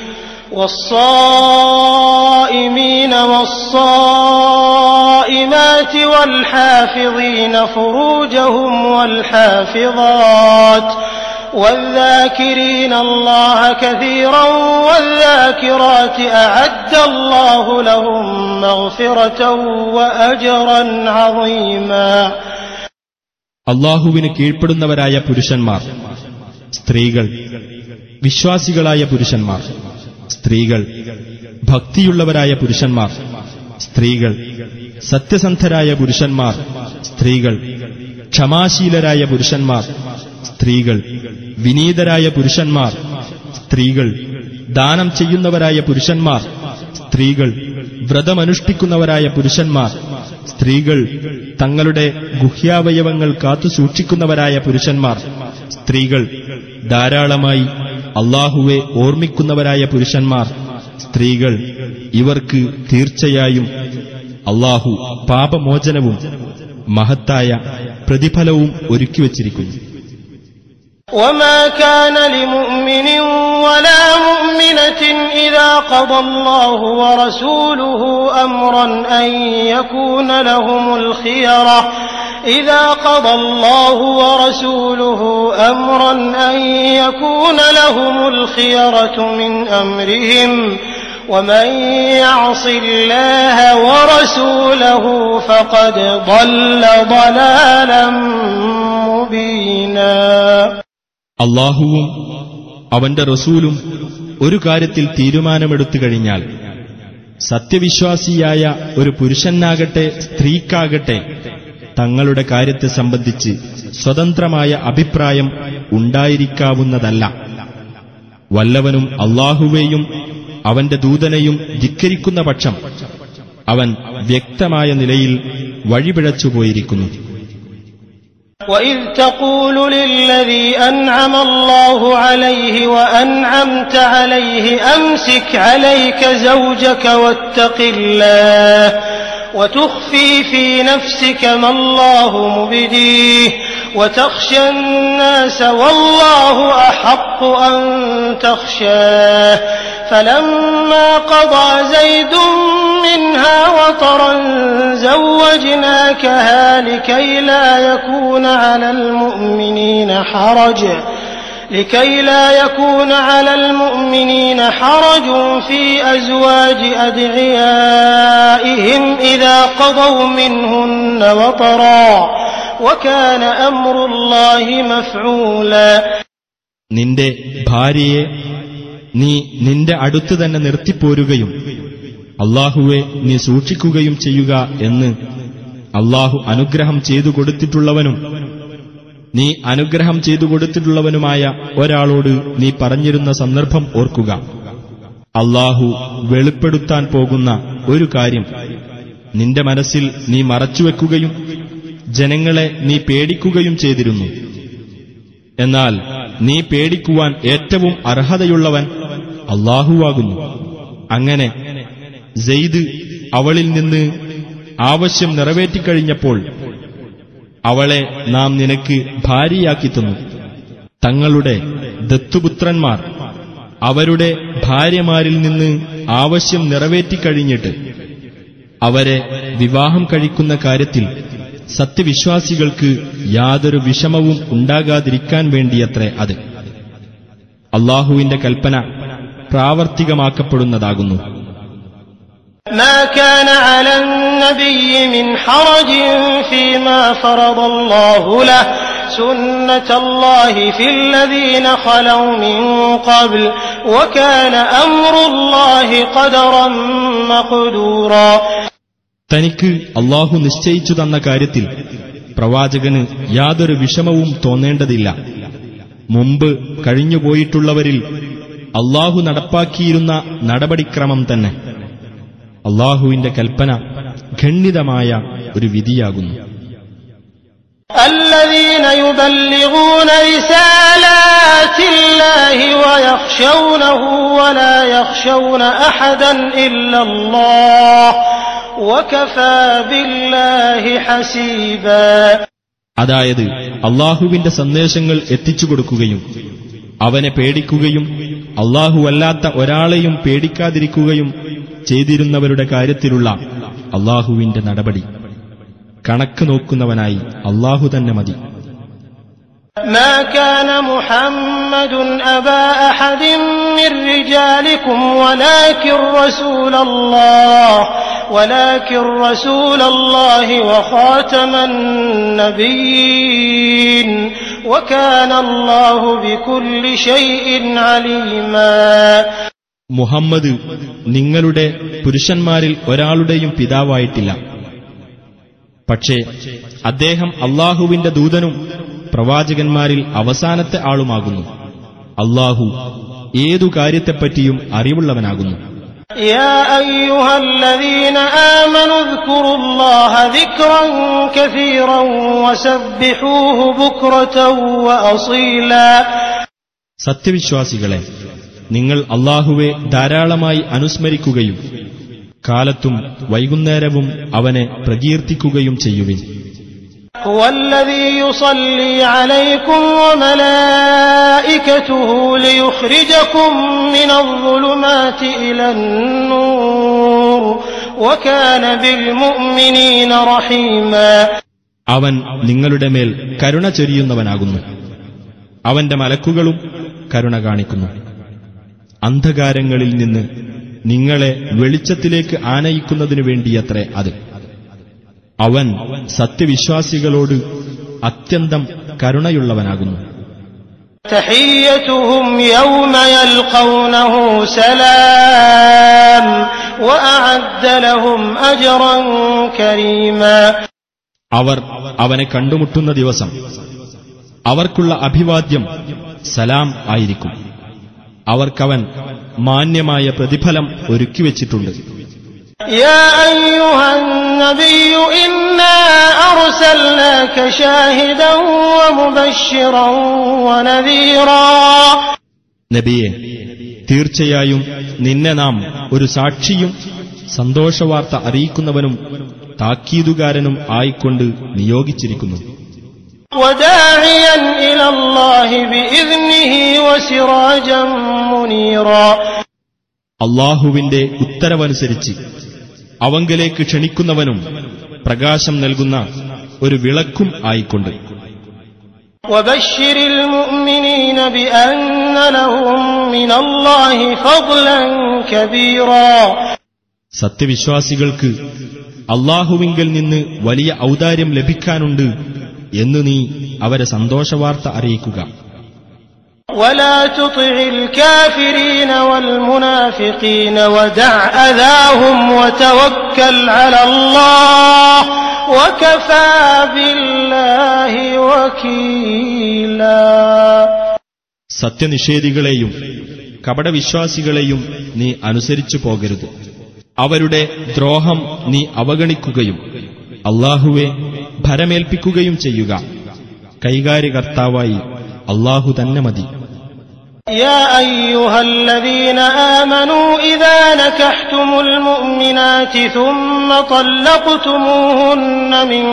والصائمات والحافظين فروجهم والحافظات والذاكرين الله كثيرا والذاكرات أعد الله لهم مغفرة وأجرا عظيما. അല്ലാഹുവിന് കീഴ്പ്പെടുന്നവരായ പുരുഷന്മാർ, സ്ത്രീകൾ, വിശ്വാസികളായ പുരുഷന്മാർ, സ്ത്രീകൾ, ഭക്തിയുള്ളവരായ പുരുഷന്മാർ, സ്ത്രീകൾ, സത്യസന്ധരായ പുരുഷന്മാർ, സ്ത്രീകൾ, ക്ഷമാശീലരായ പുരുഷന്മാർ, സ്ത്രീകൾ, വിനീതരായ പുരുഷന്മാർ, സ്ത്രീകൾ, ദാനം ചെയ്യുന്നവരായ പുരുഷന്മാർ, സ്ത്രീകൾ, വ്രതമനുഷ്ഠിക്കുന്നവരായ പുരുഷന്മാർ, സ്ത്രീകൾ, തങ്ങളുടെ ഗുഹ്യാവയവങ്ങൾ കാത്തുസൂക്ഷിക്കുന്നവരായ പുരുഷന്മാർ, സ്ത്രീകൾ, ധാരാളമായി അല്ലാഹുവെ ഓർമ്മിക്കുന്നവരായ പുരുഷന്മാർ, സ്ത്രീകൾ, ഇവർക്ക് തീർച്ചയായും അല്ലാഹു പാപമോചനവും മഹത്തായ പ്രതിഫലവും ഒരുക്കിവച്ചിരിക്കുന്നു. وما كان لمؤمن ولا مؤمنة إذا قضى الله ورسوله أمرا أن يكون لهم الخيرة من أمرهم ومن يعص الله ورسوله فقد ضل ضلالا مبينا. അല്ലാഹുവും അവന്റെ റസൂലും ഒരു കാര്യത്തിൽ തീരുമാനമെടുത്തു കഴിഞ്ഞാൽ സത്യവിശ്വാസിയായ ഒരു പുരുഷനാകട്ടെ സ്ത്രീക്കാകട്ടെ തങ്ങളുടെ കാര്യത്തെ സംബന്ധിച്ച് സ്വതന്ത്രമായ അഭിപ്രായം ഉണ്ടായിരിക്കാവുന്നതല്ല. വല്ലവനും അല്ലാഹുവേയും അവന്റെ ദൂതനെയും ധിക്കരിക്കുന്ന പക്ഷം അവൻ വ്യക്തമായ നിലയിൽ വഴിപിഴച്ചുപോയിരിക്കുന്നു. وَإِذْ تَقُولُ لِلَّذِي أَنْعَمَ اللَّهُ عَلَيْهِ وَأَنْعَمْتَ عَلَيْهِ أَمْسِكْ عَلَيْكَ زَوْجَكَ وَاتَّقِ اللَّهَ وَتُخْفِي فِي نَفْسِكَ مَا اللَّهُ مُبْدِيهِ وتخشى الناس والله أحق أن تخشاه فلما قضى زيد منها وطرا زوجناكها لكي لا يكون على المؤمنين حرج في أزواج أدعيائهم إذا قضوا منهن وطرا وكان أمر الله مفعولا. നിന്റെ ഭാര്യയെ നീ നിന്റെ അടുത്ത് തന്നെ നിർത്തിപ്പോരുകയും അല്ലാഹുവെ നീ സൂക്ഷിക്കുകയും ചെയ്യുക എന്ന് അല്ലാഹു അനുഗ്രഹം ചെയ്തു കൊടുത്തിട്ടുള്ളവനും നീ അനുഗ്രഹം ചെയ്തു കൊടുത്തിട്ടുള്ളവനുമായ ഒരാളോട് നീ പറഞ്ഞിരുന്ന സന്ദർഭം ഓർക്കുക. അല്ലാഹു വെളിപ്പെടുത്താൻ പോകുന്ന ഒരു കാര്യം നിന്റെ മനസ്സിൽ നീ മറച്ചുവെക്കുകയും ജനങ്ങളെ നീ പേടിക്കുകയും ചെയ്തിരുന്നു. എന്നാൽ നീ പേടിക്കുവാൻ ഏറ്റവും അർഹതയുള്ളവൻ അല്ലാഹുവാകുന്നു. അങ്ങനെ സെയ്ദ് അവളിൽ നിന്ന് ആവശ്യം നിറവേറ്റിക്കഴിഞ്ഞപ്പോൾ അവളെ നാം നിനക്ക് ഭാര്യയാക്കി തന്നു. തങ്ങളുടെ ദത്തുപുത്രന്മാർ അവരുടെ ഭാര്യമാരിൽ നിന്ന് ആവശ്യം നിറവേറ്റിക്കഴിഞ്ഞിട്ട് അവരെ വിവാഹം കഴിക്കുന്ന കാര്യത്തിൽ സത്യവിശ്വാസികൾക്ക് യാതൊരു വിഷമവും ഉണ്ടാകാതിരിക്കാൻ വേണ്ടിയത്രേ അത്. അല്ലാഹുവിന്റെ കൽപ്പന പ്രാവർത്തികമാക്കപ്പെടുന്നതാകുന്നു. ما كان على النبي من حرج فيما فرض الله له سنة الله في الذين خلوا من قبل وكان أمر الله قدرا مقدورا. തനിക്ക് അല്ലാഹു നിശ്ചയിച്ചു തന്ന കാര്യത്തിൽ പ്രവാചകന് യാതൊരു വിഷമവും തോന്നേണ്ടതില്ല. മുമ്പ് കഴിഞ്ഞുപോയിട്ടുള്ളവരിൽ അല്ലാഹു നടപ്പാക്കിയിരുന്ന നടപടിക്രമം തന്നെ. അല്ലാഹുവിന്റെ കൽപ്പന ഖണ്ഡിതമായ ഒരു വിധിയാകുന്നു. الذين يبلغون رسالات الله ويخشونه ولا يخشون أحدا إلا الله وكفى بالله حسيبا. അതായത് അല്ലാഹുവിന്റെ സന്ദേശങ്ങൾ എത്തിച്ചു കൊടുക്കുകയും അവനെ പേടിക്കുകയും അല്ലാഹുവല്ലാത്ത ഒരാളെയും പേടിക്കാതിരിക്കുകയും ചെയ്തിരുന്നവരുടെ കാര്യത്തിലുള്ള അല്ലാഹുവിന്റെ നടപടി കണക്ക് നോക്കുന്നവനായി അല്ലാഹു തന്നെ മതി. ما كان محمد أبا أحد من رجالكم ولكن رسول الله وخاتم النبيين وكان الله بكل شيء عليما. മുഹമ്മദ് നിങ്ങളുടെ പുരുഷന്മാരിൽ ഒരാളുടെയും പിതാവായിട്ടില്ല. പക്ഷേ അദ്ദേഹം അല്ലാഹുവിന്റെ ദൂതനും പ്രവാചകന്മാരിൽ അവസാനത്തെ ആളുമാകുന്നു. അല്ലാഹു ഏതു കാര്യത്തെപ്പറ്റിയും അറിവുള്ളവനാകുന്നു. يا أيها الذين آمنوا اذكروا الله ذكرا كثيرا وسبحوه بكرة وأصيلا. സത്യവിശ്വാസികളെ, നിങ്ങൾ അല്ലാഹുവെ ധാരാളമായി അനുസ്മരിക്കുകയും കാലത്തും വൈകുന്നേരവും അവനെ പ്രകീർത്തിക്കുകയും ചെയ്യുവിൻ. هو الذي يصلي عليكم وملائكته ليخرجكم من الظلمات إلى النور وكان بالمؤمنين رحيما. അവൻ നിങ്ങളുടെ മേൽ കരുണ ചൊരിയുന്നവനാകുന്നു. അവന്റെ മലക്കുകളും കരുണ കാണിക്കുന്നു. അന്ധകാരങ്ങളിൽ നിന്ന് നിങ്ങളെ വെളിച്ചത്തിലേക്ക് ആനയിക്കുന്നതിനു വേണ്ടിയത്രേ അത്. അവൻ സത്യവിശ്വാസികളോട് അത്യന്തം കരുണയുള്ളവനാകുന്നു. تحيتهم يوم يلقونه سلام وأعد لهم أجرا كريما. അവർ അവനെ കണ്ടുമുട്ടുന്ന ദിവസം അവർക്കുള്ള അഭിവാദ്യം സലാം ആയിരിക്കും. അവർക്കവൻ മാന്യമായ പ്രതിഫലം ഒരുക്കിവെച്ചിട്ടുണ്ട്. يا أيها النبي إنا أرسلناك شاهدا ومبشرا ونذيرا. നബിയെ, തീർച്ചയായും നിന്നെ നാം ഒരു സാക്ഷിയും സന്തോഷവാർത്ത അറിയിക്കുന്നവനും താക്കീതുകാരനും ആയിക്കൊണ്ട് നിയോഗിച്ചിരിക്കുന്നു. وداعيا إلى الله بإذنه وسراجا منيرا. അള്ളാഹുവിന്റെ ഉത്തരവനുസരിച്ച് അവങ്കലേക്ക് ക്ഷണിക്കുന്നവനും പ്രകാശം നൽകുന്ന ഒരു വിളക്കും ആയിക്കൊണ്ട്. وبشر المؤمنين بأن لهم من الله فضلا كبيرا. സത്യവിശ്വാസികൾക്ക് അള്ളാഹുവിങ്കൽ നിന്ന് വലിയ ഔദാര്യം ലഭിക്കാനുണ്ട് എന്ന് നീ അവരെ സന്തോഷവാർത്ത അറിയിക്കുക. ولا تطع الكافرين والمنافقين ودع أذاهم وتوكل على الله وكفى بالله وكيلا. സത്യനിഷേധികളെയും കപടവിശ്വാസികളെയും നീ അനുസരിച്ചു പോകരുത്. അവരുടെ ദ്രോഹം നീ അവഗണിക്കുകയും അള്ളാഹുവെ ഭരമേൽപ്പിക്കുകയും ചെയ്യുക. കൈകാര്യകർത്താവായി അള്ളാഹു തന്നെ മതി. يا أيها الذين آمنوا إذا نكحتم المؤمنات ثم طلقتموهن من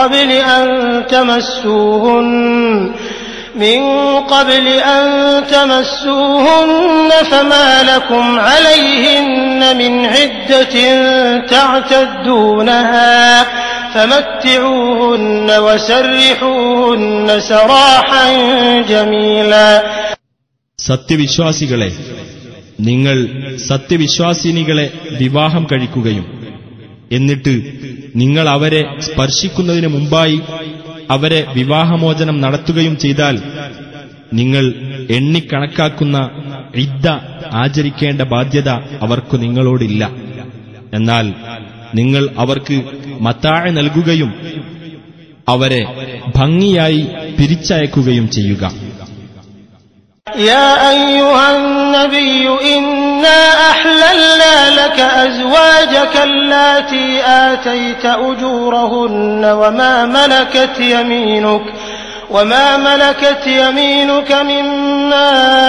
قبل أن تمسوهن فما لكم عليهن من عدة تعتدونها فمتعوهن وسرحوهن سراحا جميلا. സത്യവിശ്വാസികളെ, നിങ്ങൾ സത്യവിശ്വാസിനികളെ വിവാഹം കഴിക്കുകയും എന്നിട്ട് നിങ്ങൾ അവരെ സ്പർശിക്കുന്നതിന് മുമ്പായി അവരെ വിവാഹമോചനം നടത്തുകയും ചെയ്താൽ നിങ്ങൾ എണ്ണിക്കണക്കാക്കുന്ന ഇദ്ദ ആചരിക്കേണ്ട ബാധ്യത അവർക്കു നിങ്ങളോടില്ല. എന്നാൽ നിങ്ങൾ അവർക്ക് മത്താഅ നൽകുകയും അവരെ ഭംഗിയായി പിരിച്ചയക്കുകയും ചെയ്യുക. يا أيها النبي إنا أحللنا لك أزواجك اللاتي آتيت أجورهن وما ملكت يمينك مما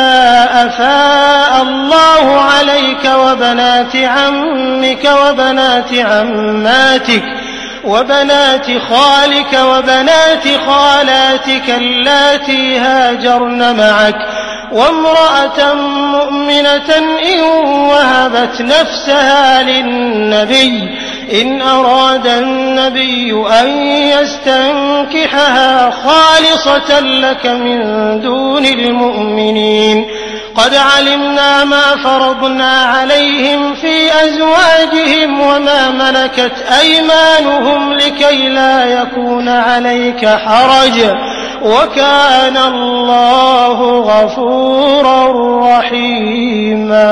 أفاء الله عليك وبنات عمك وبنات عماتك وبنات خالك وبنات خالاتك اللاتي هاجرن معك وامرأة مؤمنة إن وهبت نفسها للنبي إن أراد النبي أن يستنكحها خالصة لك من دون المؤمنين قد علمنا ما فرضنا عليهم في أزواجهم وما ملكت أيمانهم لكي لا يكون عليك حرج وكان الله غفورا رحيما.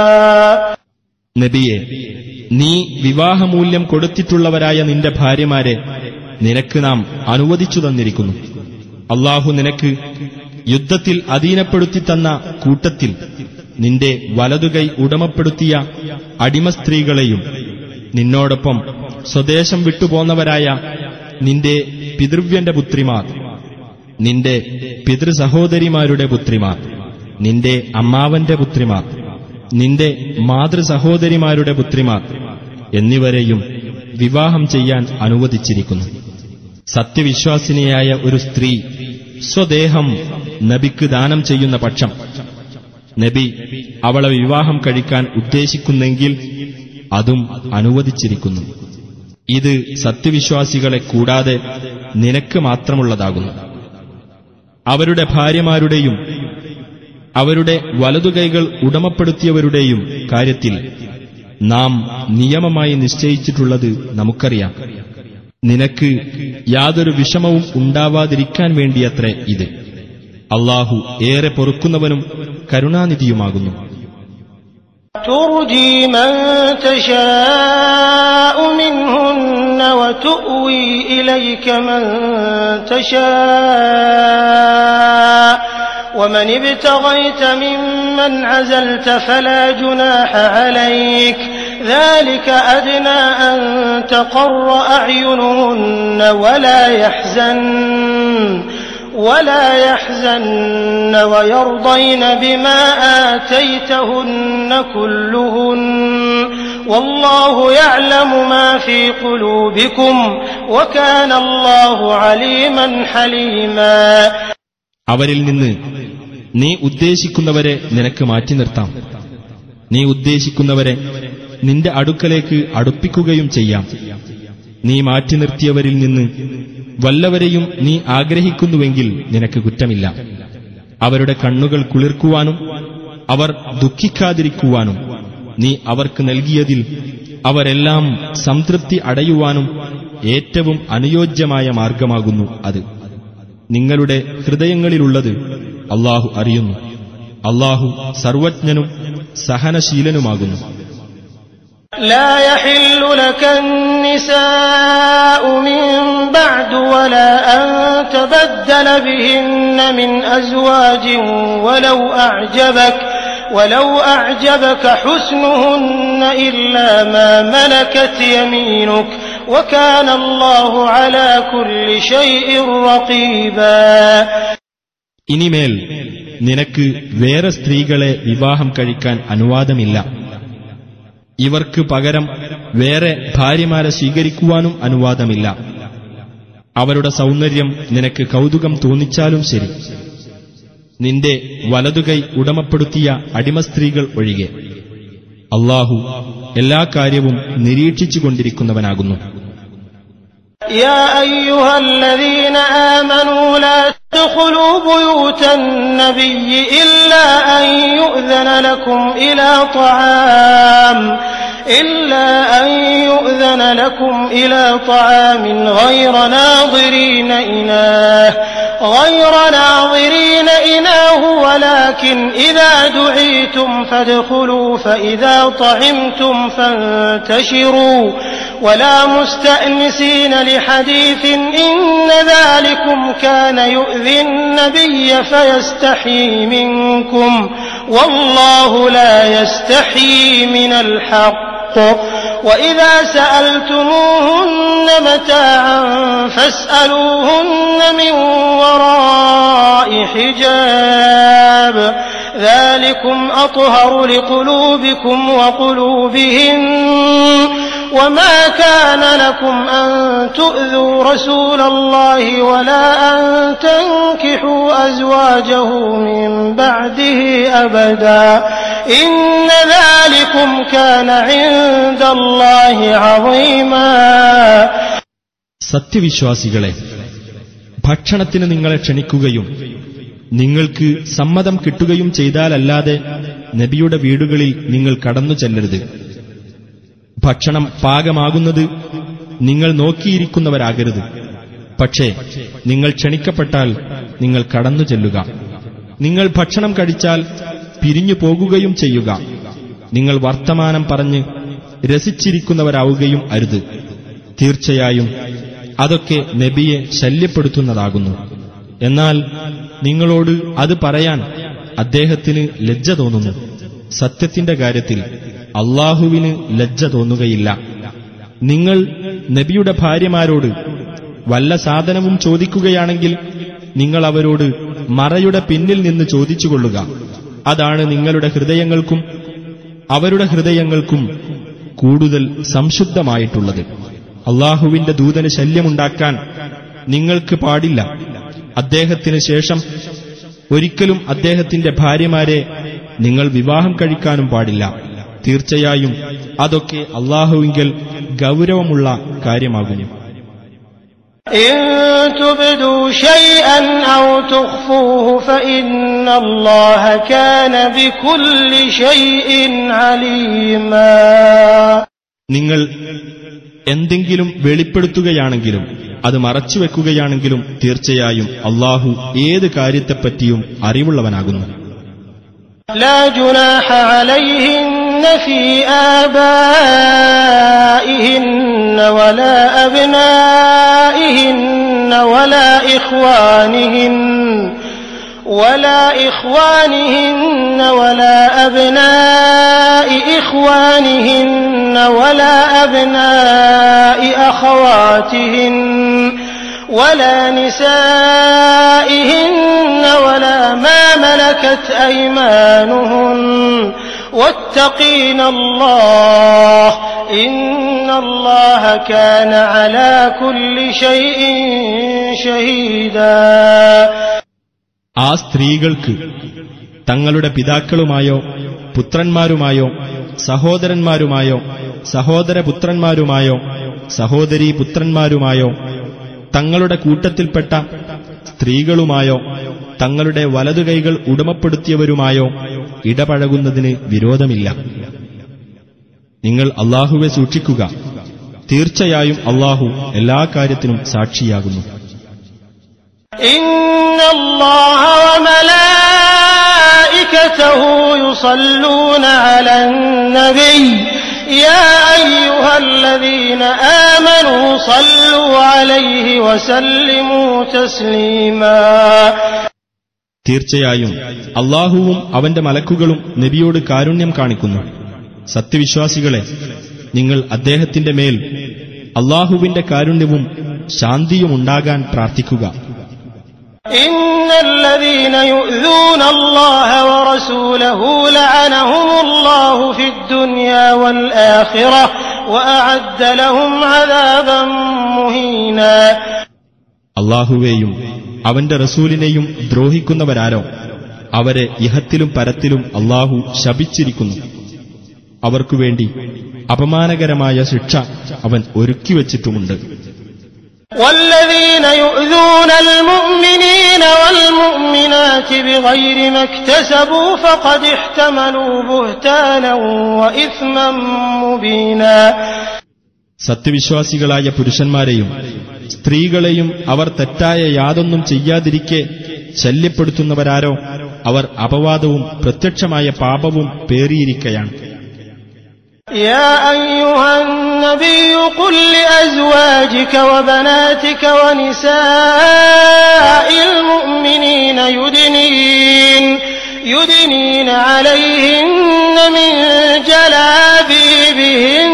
നബിയെ, നീ വിവാഹമൂല്യം കൊടുത്തിട്ടുള്ളവരായ നിന്റെ ഭാര്യമാരെ നിനക്ക് നാം അനുവദിച്ചു തന്നിരിക്കുന്നു. അള്ളാഹു നിനക്ക് യുദ്ധത്തിൽ അധീനപ്പെടുത്തി തന്ന കൂട്ടത്തിൽ നിന്റെ വലതുകൈ ഉടമപ്പെടുത്തിയ അടിമസ്ത്രീകളെയും നിന്നോടൊപ്പം സ്വദേശം വിട്ടുപോന്നവരായ നിന്റെ പിതൃവ്യന്റെ പുത്രിമാർ, നിന്റെ പിതൃസഹോദരിമാരുടെ പുത്രിമാർ, നിന്റെ അമ്മാവന്റെ പുത്രിമാർ, നിന്റെ മാതൃസഹോദരിമാരുടെ പുത്രിമാർ എന്നിവരെയും വിവാഹം ചെയ്യാൻ അനുവദിച്ചിരിക്കുന്നു. സത്യവിശ്വാസിനിയായ ഒരു സ്ത്രീ സ്വദേഹം നബിക്ക് ദാനം ചെയ്യുന്ന പക്ഷം നബി അവളെ വിവാഹം കഴിക്കാൻ ഉദ്ദേശിക്കുന്നെങ്കിൽ അതും അനുവദിച്ചിരിക്കുന്നു. ഇത് സത്യവിശ്വാസികളെ കൂടാതെ നിനക്ക് മാത്രമുള്ളതാകുന്നു. അവരുടെ ഭാര്യമാരുടെയും അവരുടെ വലതുകൈകൾ ഉടമപ്പെടുത്തിയവരുടെയും കാര്യത്തിൽ നാം നിയമമായി നിശ്ചയിച്ചിട്ടുള്ളത് നമുക്കറിയാം. നിനക്ക് യാതൊരു വിഷമവും ഉണ്ടാവാതിരിക്കാൻ വേണ്ടിയത്രേ ഇത്. അള്ളാഹു ഏറെ പൊറുക്കുന്നവനും കരുണാനിധിയുമാകുന്നു. ترجي من تشاء منهن وتؤوي إليك من تشاء ومن ابتغيت ممن عزلت فلا جناح عليك ذلك أدنى أن تقر أعينهن ولا يحزن ويرضين بما آتيتهن كلهن والله يعلم ما في قلوبكم وكان الله عليما حليما. അവരിൽ നിന്ന് നീ ഉദ്ദേശിക്കുന്നവരെ നിനക്ക് മാറ്റി നിർത്താം. നീ ഉദ്ദേശിക്കുന്നവരെ നിന്റെ അടുക്കലേക്ക് അടുപ്പിക്കുകയും ചെയ്യാം. നീ മാറ്റി നിർത്തിയവരിൽ നിന്ന് വല്ലവരെയും നീ ആഗ്രഹിക്കുന്നുവെങ്കിൽ നിനക്ക് കുറ്റമില്ല. അവരുടെ കണ്ണുകൾ കുളിർക്കുവാനും അവർ ദുഃഖിക്കാതിരിക്കുവാനും നീ അവർക്ക് നൽകിയതിൽ അവരെല്ലാം സംതൃപ്തി അടയുവാനും ഏറ്റവും അനുയോജ്യമായ മാർഗമാകുന്നു അത്. നിങ്ങളുടെ ഹൃദയങ്ങളിലുള്ളത് അല്ലാഹു അറിയുന്നു. അല്ലാഹു സർവജ്ഞനും സഹനശീലനുമാകുന്നു. لا يحل لك النساء من بعد ولا أن تبدل بهن من أزواج ولو أعجبك حسنهن إلا ما ملكت يمينك وكان الله على كل شيء رقيبا. ഇനിമേൽ നിനക്ക് വേറെ സ്ത്രീകളെ വിവാഹം കഴിക്കാൻ അനുവാദമില്ല. ഇവർക്ക് പകരം വേറെ ഭാര്യമാരെ സ്വീകരിക്കുവാനും അനുവാദമില്ല. അവരുടെ സൗന്ദര്യം നിനക്ക് കൗതുകം തോന്നിച്ചാലും ശരി, നിന്റെ വലതുകൈ ഉടമപ്പെടുത്തിയ അടിമസ്ത്രീകൾ ഒഴികെ. അല്ലാഹു എല്ലാ കാര്യവും നിരീക്ഷിച്ചുകൊണ്ടിരിക്കുന്നവനാകുന്നു. يا أيها الذين آمنوا لا تدخلوا بيوت النبي إلا أن يؤذن لكم إلى طعام غير ناظرين إناه ولكن إذا دعيتم فادخلوا فإذا طعمتم فانتشروا ولا مستأنسين لحديث إن ذلكم كان يؤذي النبي فيستحيي منكم والله لا يستحيي من الحق وإذا سألتموهن متاعا فاسألوهن من وراء حجاب ذلكم أطهر لقلوبكم وقلوبهن وما كان لكم أن تؤذوا رسول الله ولا أن تنكحوا أزواجه من بعده أبدا إن ذلكم كان عند الله عظيما. സത്യവിശ്വാസികളെ, ഭക്ഷണത്തിന് നിങ്ങളെ ക്ഷണിക്കുകയും നിങ്ങൾക്ക് സമ്മതം കിട്ടുകയും ചെയ്താലല്ലാതെ നബിയുടെ വീടുകളിൽ നിങ്ങൾ കടന്നു ചെല്ലരുത്. ഭക്ഷണം പാകമാകുന്നത് നിങ്ങൾ നോക്കിയിരിക്കുന്നവരാകരുത്. പക്ഷേ നിങ്ങൾ ക്ഷണിക്കപ്പെട്ടാൽ നിങ്ങൾ കടന്നു ചെല്ലുക. നിങ്ങൾ ഭക്ഷണം കഴിച്ചാൽ പിരിഞ്ഞു പോകുകയും ചെയ്യുക. നിങ്ങൾ വർത്തമാനം പറഞ്ഞ് രസിച്ചിരിക്കുന്നവരാവുകയും അരുത്. തീർച്ചയായും അതൊക്കെ നബിയെ ശല്യപ്പെടുത്തുന്നതാകുന്നു. എന്നാൽ നിങ്ങളോട് അത് പറയാൻ അദ്ദേഹത്തിന് ലജ്ജ തോന്നുന്നു. സത്യത്തിന്റെ കാര്യത്തിൽ അല്ലാഹുവിന് ലജ്ജ തോന്നുകയില്ല. നിങ്ങൾ നബിയുടെ ഭാര്യമാരോട് വല്ല സാധനവും ചോദിക്കുകയാണെങ്കിൽ നിങ്ങൾ അവരോട് മറയുടെ പിന്നിൽ നിന്ന് ചോദിച്ചുകൊള്ളുക. അതാണ് നിങ്ങളുടെ ഹൃദയങ്ങൾക്കും അവരുടെ ഹൃദയങ്ങൾക്കും കൂടുതൽ സംശുദ്ധമായിട്ടുള്ളത്. അല്ലാഹുവിന്റെ ദൂതന് ശല്യമുണ്ടാക്കാൻ നിങ്ങൾക്ക് പാടില്ല. അദ്ദേഹത്തിന് ശേഷം ഒരിക്കലും അദ്ദേഹത്തിന്റെ ഭാര്യമാരെ നിങ്ങൾ വിവാഹം കഴിക്കാനും പാടില്ല. തീർച്ചയായും അതൊക്കെ അല്ലാഹുവിങ്കൽ ഗൗരവമുള്ള കാര്യമാകുന്നു. إن تبدوا شيئا أو تخفوه فإن الله كان بكل شيء عليما. നിങ്ങൾ എന്തെങ്കിലും വെളിപ്പെടുത്തുകയാണെങ്കിലും അത് മറച്ചുവെക്കുകയാണെങ്കിലും തീർച്ചയായും അല്ലാഹു ഏത് കാര്യത്തെപ്പറ്റിയും അറിവുള്ളവനാകുന്നു. لا جناح عليهن في آبائهن ولا أبنائهن ولا إخوانهن ولا أبناء إخوانهن ولا أبناء أخواتهن ولا نسائهن ولا ما ملكت أيمانهن واتقين الله إن الله كان على كل شيء شهيدا. ആ സ്ത്രീകൾക്ക് തങ്ങളുടെ പിതാക്കളുമായോ പുത്രന്മാരുമായോ സഹോദരന്മാരുമായോ സഹോദരപുത്രന്മാരുമായോ സഹോദരീപുത്രന്മാരുമായോ തങ്ങളുടെ കൂട്ടത്തിൽപ്പെട്ട സ്ത്രീകളുമായോ തങ്ങളുടെ വലതുകൈകൾ ഉടമപ്പെടുത്തിയവരുമായോ ഇടപഴകുന്നതിന് വിരോധമില്ല. നിങ്ങൾ അല്ലാഹുവെ സൂക്ഷിക്കുക, തീർച്ചയായും അല്ലാഹു എല്ലാ കാര്യത്തിനും സാക്ഷിയാകുന്നു. ഇന്നല്ലാഹ വമലായികതഹു യുസല്ലൂന അലൻ നബി യാ അയ്യുഹല്ലദീന ആമനൂ സല്ലു അലൈഹി വസല്ലിമൂ തസ്ലീമാ. തീർച്ചയായും അല്ലാഹുവും അവന്റെ മലക്കുകളും നബിയോട് കാരുണ്യം കാണിക്കുന്നു. സത്യവിശ്വാസികളെ, നിങ്ങൾ അദ്ദേഹത്തിന്റെ മേൽ അല്ലാഹുവിന്റെ കാരുണ്യവും ശാന്തിയുമുണ്ടാകാൻ പ്രാർത്ഥിക്കുക. ഇന്നല്ലദീന യുഅ്ദൂന അല്ലാഹ വറസൂലഹു ലഅനഹുമുല്ലാഹു ഫിദ്ദുനിയാ വൽ ആഖിറ വഅഅദ്ദ ലഹും അദാബൻ മുഹീനാ. അല്ലാഹുവേയും അവന്റെ റസൂലിനെയും ദ്രോഹിക്കുന്നവരാരോ അവരെ ഇഹത്തിലും പരത്തിലും അല്ലാഹു ശപിച്ചിരിക്കുന്നു. അവർക്കുവേണ്ടി അപമാനകരമായ ശിക്ഷ അവൻ ഒരുക്കിവച്ചിട്ടുമുണ്ട്. والذين يؤذون المؤمنين والمؤمنات بغير ما اكتسبوا فقد احتملوا بهتانا وإثما مبينا. സത്യവിശ്വാസികളായ പുരുഷന്മാരെയും സ്ത്രീകളെയും അവർ തെറ്റായ യാതൊന്നും ചെയ്യാതിരിക്കെ ശല്യപ്പെടുത്തുന്നവരാരോ അവർ അപവാദവും പ്രത്യക്ഷമായ പാപവും പേറിയിരിക്കയാണ്. يا أيها النبي قل لأزواجك وبناتك ونساء المؤمنين يدنين عليهن من جلابيبهن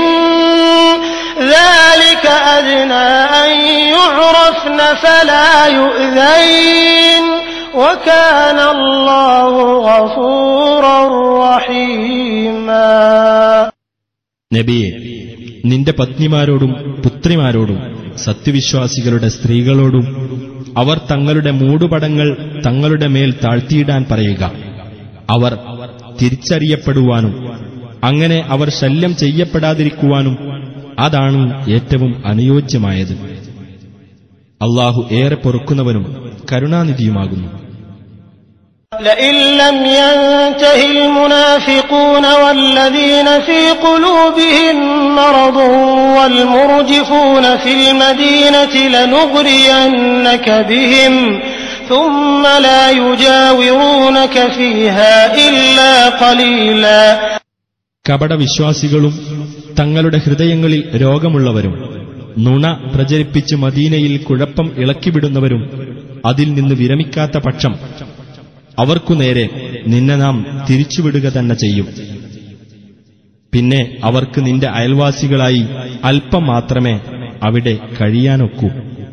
ذلك أدنى أن يعرفن فلا يؤذين وكان الله غفورا رحيما. നബിയെ, നിന്റെ പത്നിമാരോടും പുത്രിമാരോടും സത്യവിശ്വാസികളുടെ സ്ത്രീകളോടും അവർ തങ്ങളുടെ മൂടുപടങ്ങൾ തങ്ങളുടെ മേൽ താഴ്ത്തിയിടാൻ പറയുക. അവർ തിരിച്ചറിയപ്പെടുവാനും അങ്ങനെ അവർ ശല്യം ചെയ്യപ്പെടാതിരിക്കുവാനും അതാണ് ഏറ്റവും അനുയോജ്യമായത്. അല്ലാഹു ഏറെ പൊറുക്കുന്നവനും കരുണാനിധിയുമാകുന്നു. لئن لم ينته المنافقون والذين في قلوبهم مرض والمرجفون في المدينة لنغرينك بهم ثم لا يجاورونك فيها إلا قليلا. കപടവിശ്വാസികളും തങ്ങളുടെ ഹൃദയങ്ങളിൽ രോഗമുള്ളവരും നുണ പ്രചരിപ്പിച്ച് മദീനയിൽ കുഴപ്പം ഇളക്കിവിടുന്നവരും അതിൽ നിന്ന് വിരമിക്കാത്ത പക്ഷം അവർക്കുനേരെ നിന്നെ നാം തിരിച്ചുവിടുക തന്നെ ചെയ്യും. പിന്നെ അവർക്ക് നിന്റെ അയൽവാസികളായി അല്പം മാത്രമേ അവിടെ കഴിയാനൊക്കൂ.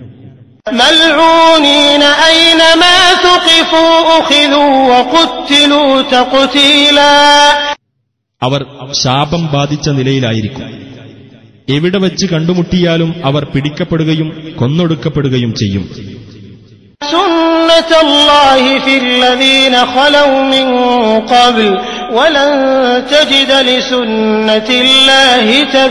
ملعونين أينما ثقفوا أخذوا وقتلوا تقتيلا. അവർ ശാപം ബാധിച്ച നിലയിലായിരിക്കും. എവിടെ വച്ച് കണ്ടുമുട്ടിയാലും അവർ പിടിക്കപ്പെടുകയും കൊന്നൊടുക്കപ്പെടുകയും ചെയ്യും. سنة الله في الذين خلوا من قبل ولن تجد لسنة الله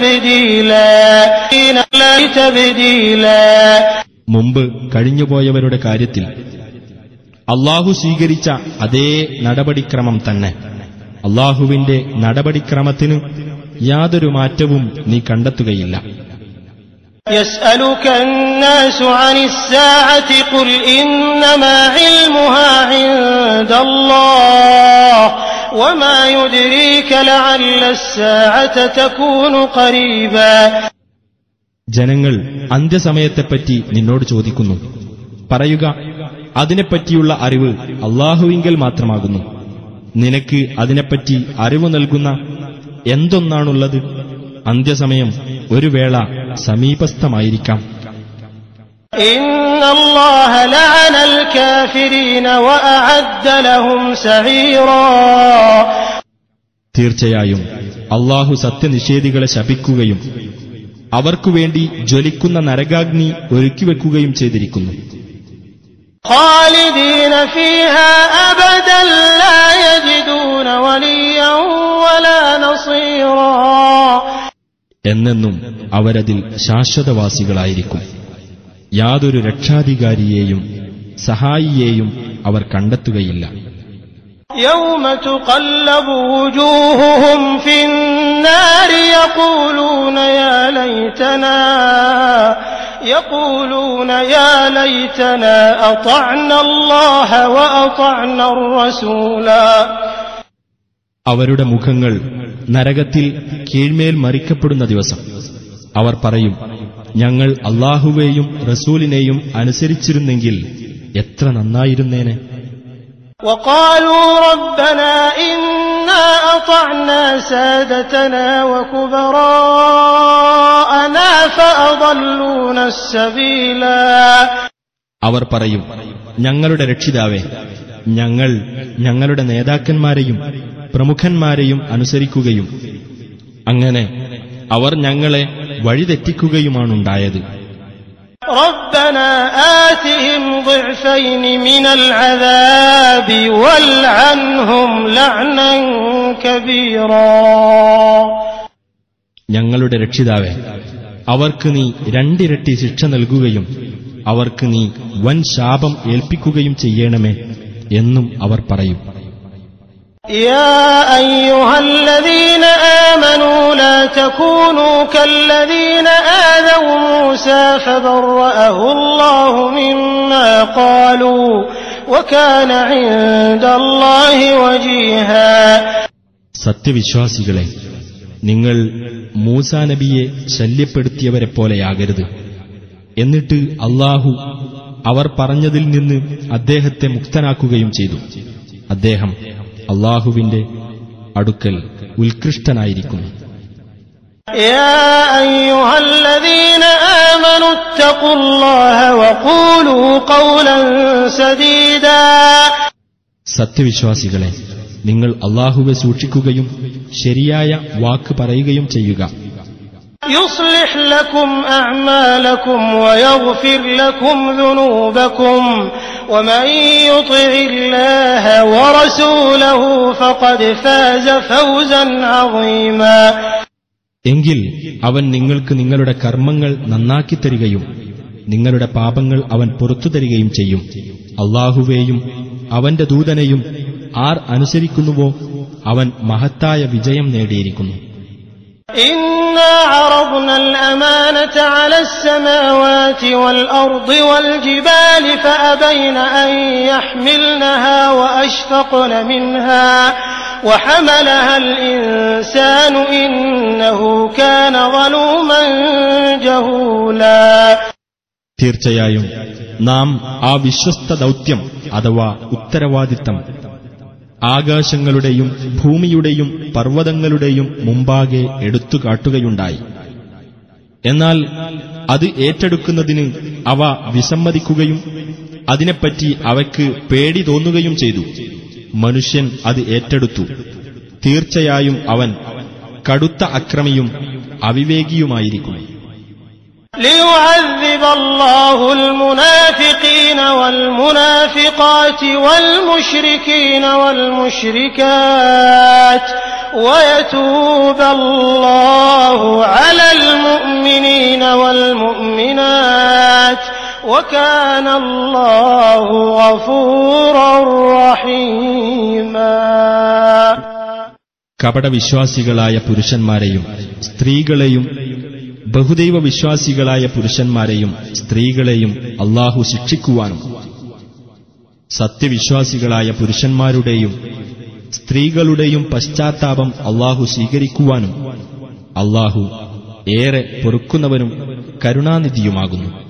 تبديلا. മുമ്പ് കഴിഞ്ഞുപോയവരുടെ കാര്യത്തിൽ അല്ലാഹു സ്വീകരിച്ച അതേ നടപടിക്രമം തന്നെ. അല്ലാഹുവിന്റെ നടപടിക്രമത്തിന് യാതൊരു മാറ്റവും നീ കണ്ടെത്തുകയില്ല. يسألك الناس عن الساعة قل إنما علمها عند الله وما يدريك لعل الساعة تكون قريبا. ജനങ്ങൾ അന്ത്യസമയത്തെപ്പറ്റി നിന്നോട് ചോദിക്കുന്നു. പറയുക, അതിനെപ്പറ്റിയുള്ള അറിവ് അല്ലാഹുവിങ്കൽ മാത്രമാകുന്നു. നിനക്ക് അതിനെപ്പറ്റി അറിവ് നൽകുന്ന എന്തൊന്നാണുള്ളത്? അന്ത്യസമയം ഒരു വേള സമീപസ്ഥമായിരിക്കാം. ഇന്നല്ലാഹ ലഅനൽ കാഫിരീന വഅഅദ്ദ ലഹും സഈറാ. തീർച്ചയായും അല്ലാഹു സത്യനിഷേധികളെ ശപിക്കുകയും അവർക്കുവേണ്ടി ജ്വലിക്കുന്ന നരകാഗ്നി ഒരുക്കിവെക്കുകയും ചെയ്തിരിക്കുന്നു. خالدين فيها أبدا لا يجدون وليا ولا نصيرا. എന്നെന്നും അവരതിൽ ശാശ്വതവാസികളായിരിക്കും. യാതൊരു രക്ഷാധികാരിയെയും സഹായിയെയും അവർ കണ്ടെത്തുകയില്ല. يوم تقلب وجوههم في النار يقولون يا ليتنا أطعنا الله وأطعنا الرسولا. അവരുടെ മുഖങ്ങൾ നരകത്തിൽ കീഴ്മേൽ മറിക്കപ്പെടുന്ന ദിവസം അവർ പറയും, ഞങ്ങൾ അല്ലാഹുവേയും റസൂലിനെയും അനുസരിച്ചിരുന്നെങ്കിൽ എത്ര നന്നായിരുന്നേനെ. وقالوا ربنا إنا أطعنا سادتنا وكبراءنا فأضلونا السبيلا. അവർ പറയും, ഞങ്ങളുടെ രക്ഷിതാവേ, ഞങ്ങൾ ഞങ്ങളുടെ നേതാക്കന്മാരെയും പ്രമുഖന്മാരെയും അനുസരിക്കുകയും അങ്ങനെ അവർ ഞങ്ങളെ വഴിതെറ്റിക്കുകയുമാണുണ്ടായത്. ربنا آتهم ضعفين من العذاب والعنهم لعنا كبيرا. ഞങ്ങളുടെ രക്ഷിതാവേ, അവർക്ക് നീ രണ്ടിരട്ടി ശിക്ഷ നൽകുകയും അവർക്ക് നീ വൻ ശാപം ഏൽപ്പിക്കുകയും ചെയ്യണമേ എന്നും അവർ പറയും. يا أيها الذين آمنوا لا تكونوا كالذين آذوا موسى فبرأه الله مما قالوا وكان عند الله وجيها. സത്യവിശ്വാസികളെ, നിങ്ങൾ മൂസാ നബിയെ ശല്യപ്പെടുത്തിയവരെപ്പോലെയാകരുത്. എന്നിട്ട് അല്ലാഹു അവർ പറഞ്ഞതിൽ നിന്ന് അദ്ദേഹത്തെ മുക്തനാക്കുകയും ചെയ്തു. അദ്ദേഹം അല്ലാഹുവിന്റെ അടുക്കൽ ഉത്കൃഷ്ടനായിരിക്കുന്നു. يا أيها الذين آمنوا اتقوا الله وقولوا قولا سديدا. സത്യവിശ്വാസികളെ, നിങ്ങൾ അല്ലാഹുവെ സൂക്ഷിക്കുകയും ശരിയായ വാക്ക് പറയുകയും ചെയ്യുക. يصلح لكم أعمالكم ويغفر لكم ذنوبكم ومن يطع الله ورسوله فقد فاز فوزا عظيما. എങ്കിൽ അവൻ നിങ്ങൾക്ക് നിങ്ങളുടെ കർമ്മങ്ങൾ നന്നാക്കി തരികയും നിങ്ങളുടെ പാപങ്ങൾ അവൻ പുറത്തു തരികയും ചെയ്യും. അല്ലാഹുവേയും അവന്റെ ദൂതനെയും ആർ അനുസരിക്കുന്നുവോ അവൻ മഹത്തായ വിജയം നേടിയിരിക്കുന്നു. إنا عرضنا الأمانة على السماوات والأرض والجبال فأبين أن يحملنها وأشفقن منها وحملها الإنسان إنه كان ظلوما جهولا. തീർച്ചയായും നാം ആ വിശ്വസ്ത ദൗത്യം അഥവാ ഉത്തരവാദിത്തം ആകാശങ്ങളുടെയും ഭൂമിയുടെയും പർവ്വതങ്ങളുടെയും മുമ്പാകെ എടുത്തുകാട്ടുകയുണ്ടായി. എന്നാൽ അത് ഏറ്റെടുക്കുന്നതിന് അവ വിസമ്മതിക്കുകയും അതിനെപ്പറ്റി അവയ്ക്ക് പേടി തോന്നുകയും ചെയ്തു. മനുഷ്യൻ അത് ഏറ്റെടുത്തു. തീർച്ചയായും അവൻ കടുത്ത അക്രമിയും അവിവേകിയുമായിരിക്കും. ليعذب الله المنافقين والمنافقات والمشركين والمشركات ويتوب الله على المؤمنين والمؤمنات وكان الله غفورا رحيما. കപടവിശ്വാസികളായ പുരുഷന്മാരെയും സ്ത്രീകളെയും ബഹുദൈവ വിശ്വാസികളായ പുരുഷന്മാരെയും സ്ത്രീകളെയും അല്ലാഹു ശിക്ഷിക്കുവാനും സത്യവിശ്വാസികളായ പുരുഷന്മാരുടെയും സ്ത്രീകളുടെയും പശ്ചാത്താപം അല്ലാഹു സ്വീകരിക്കുവാനും അല്ലാഹു ഏറെ പൊറുക്കുന്നവനും കരുണാനിധിയുമാകുന്നു.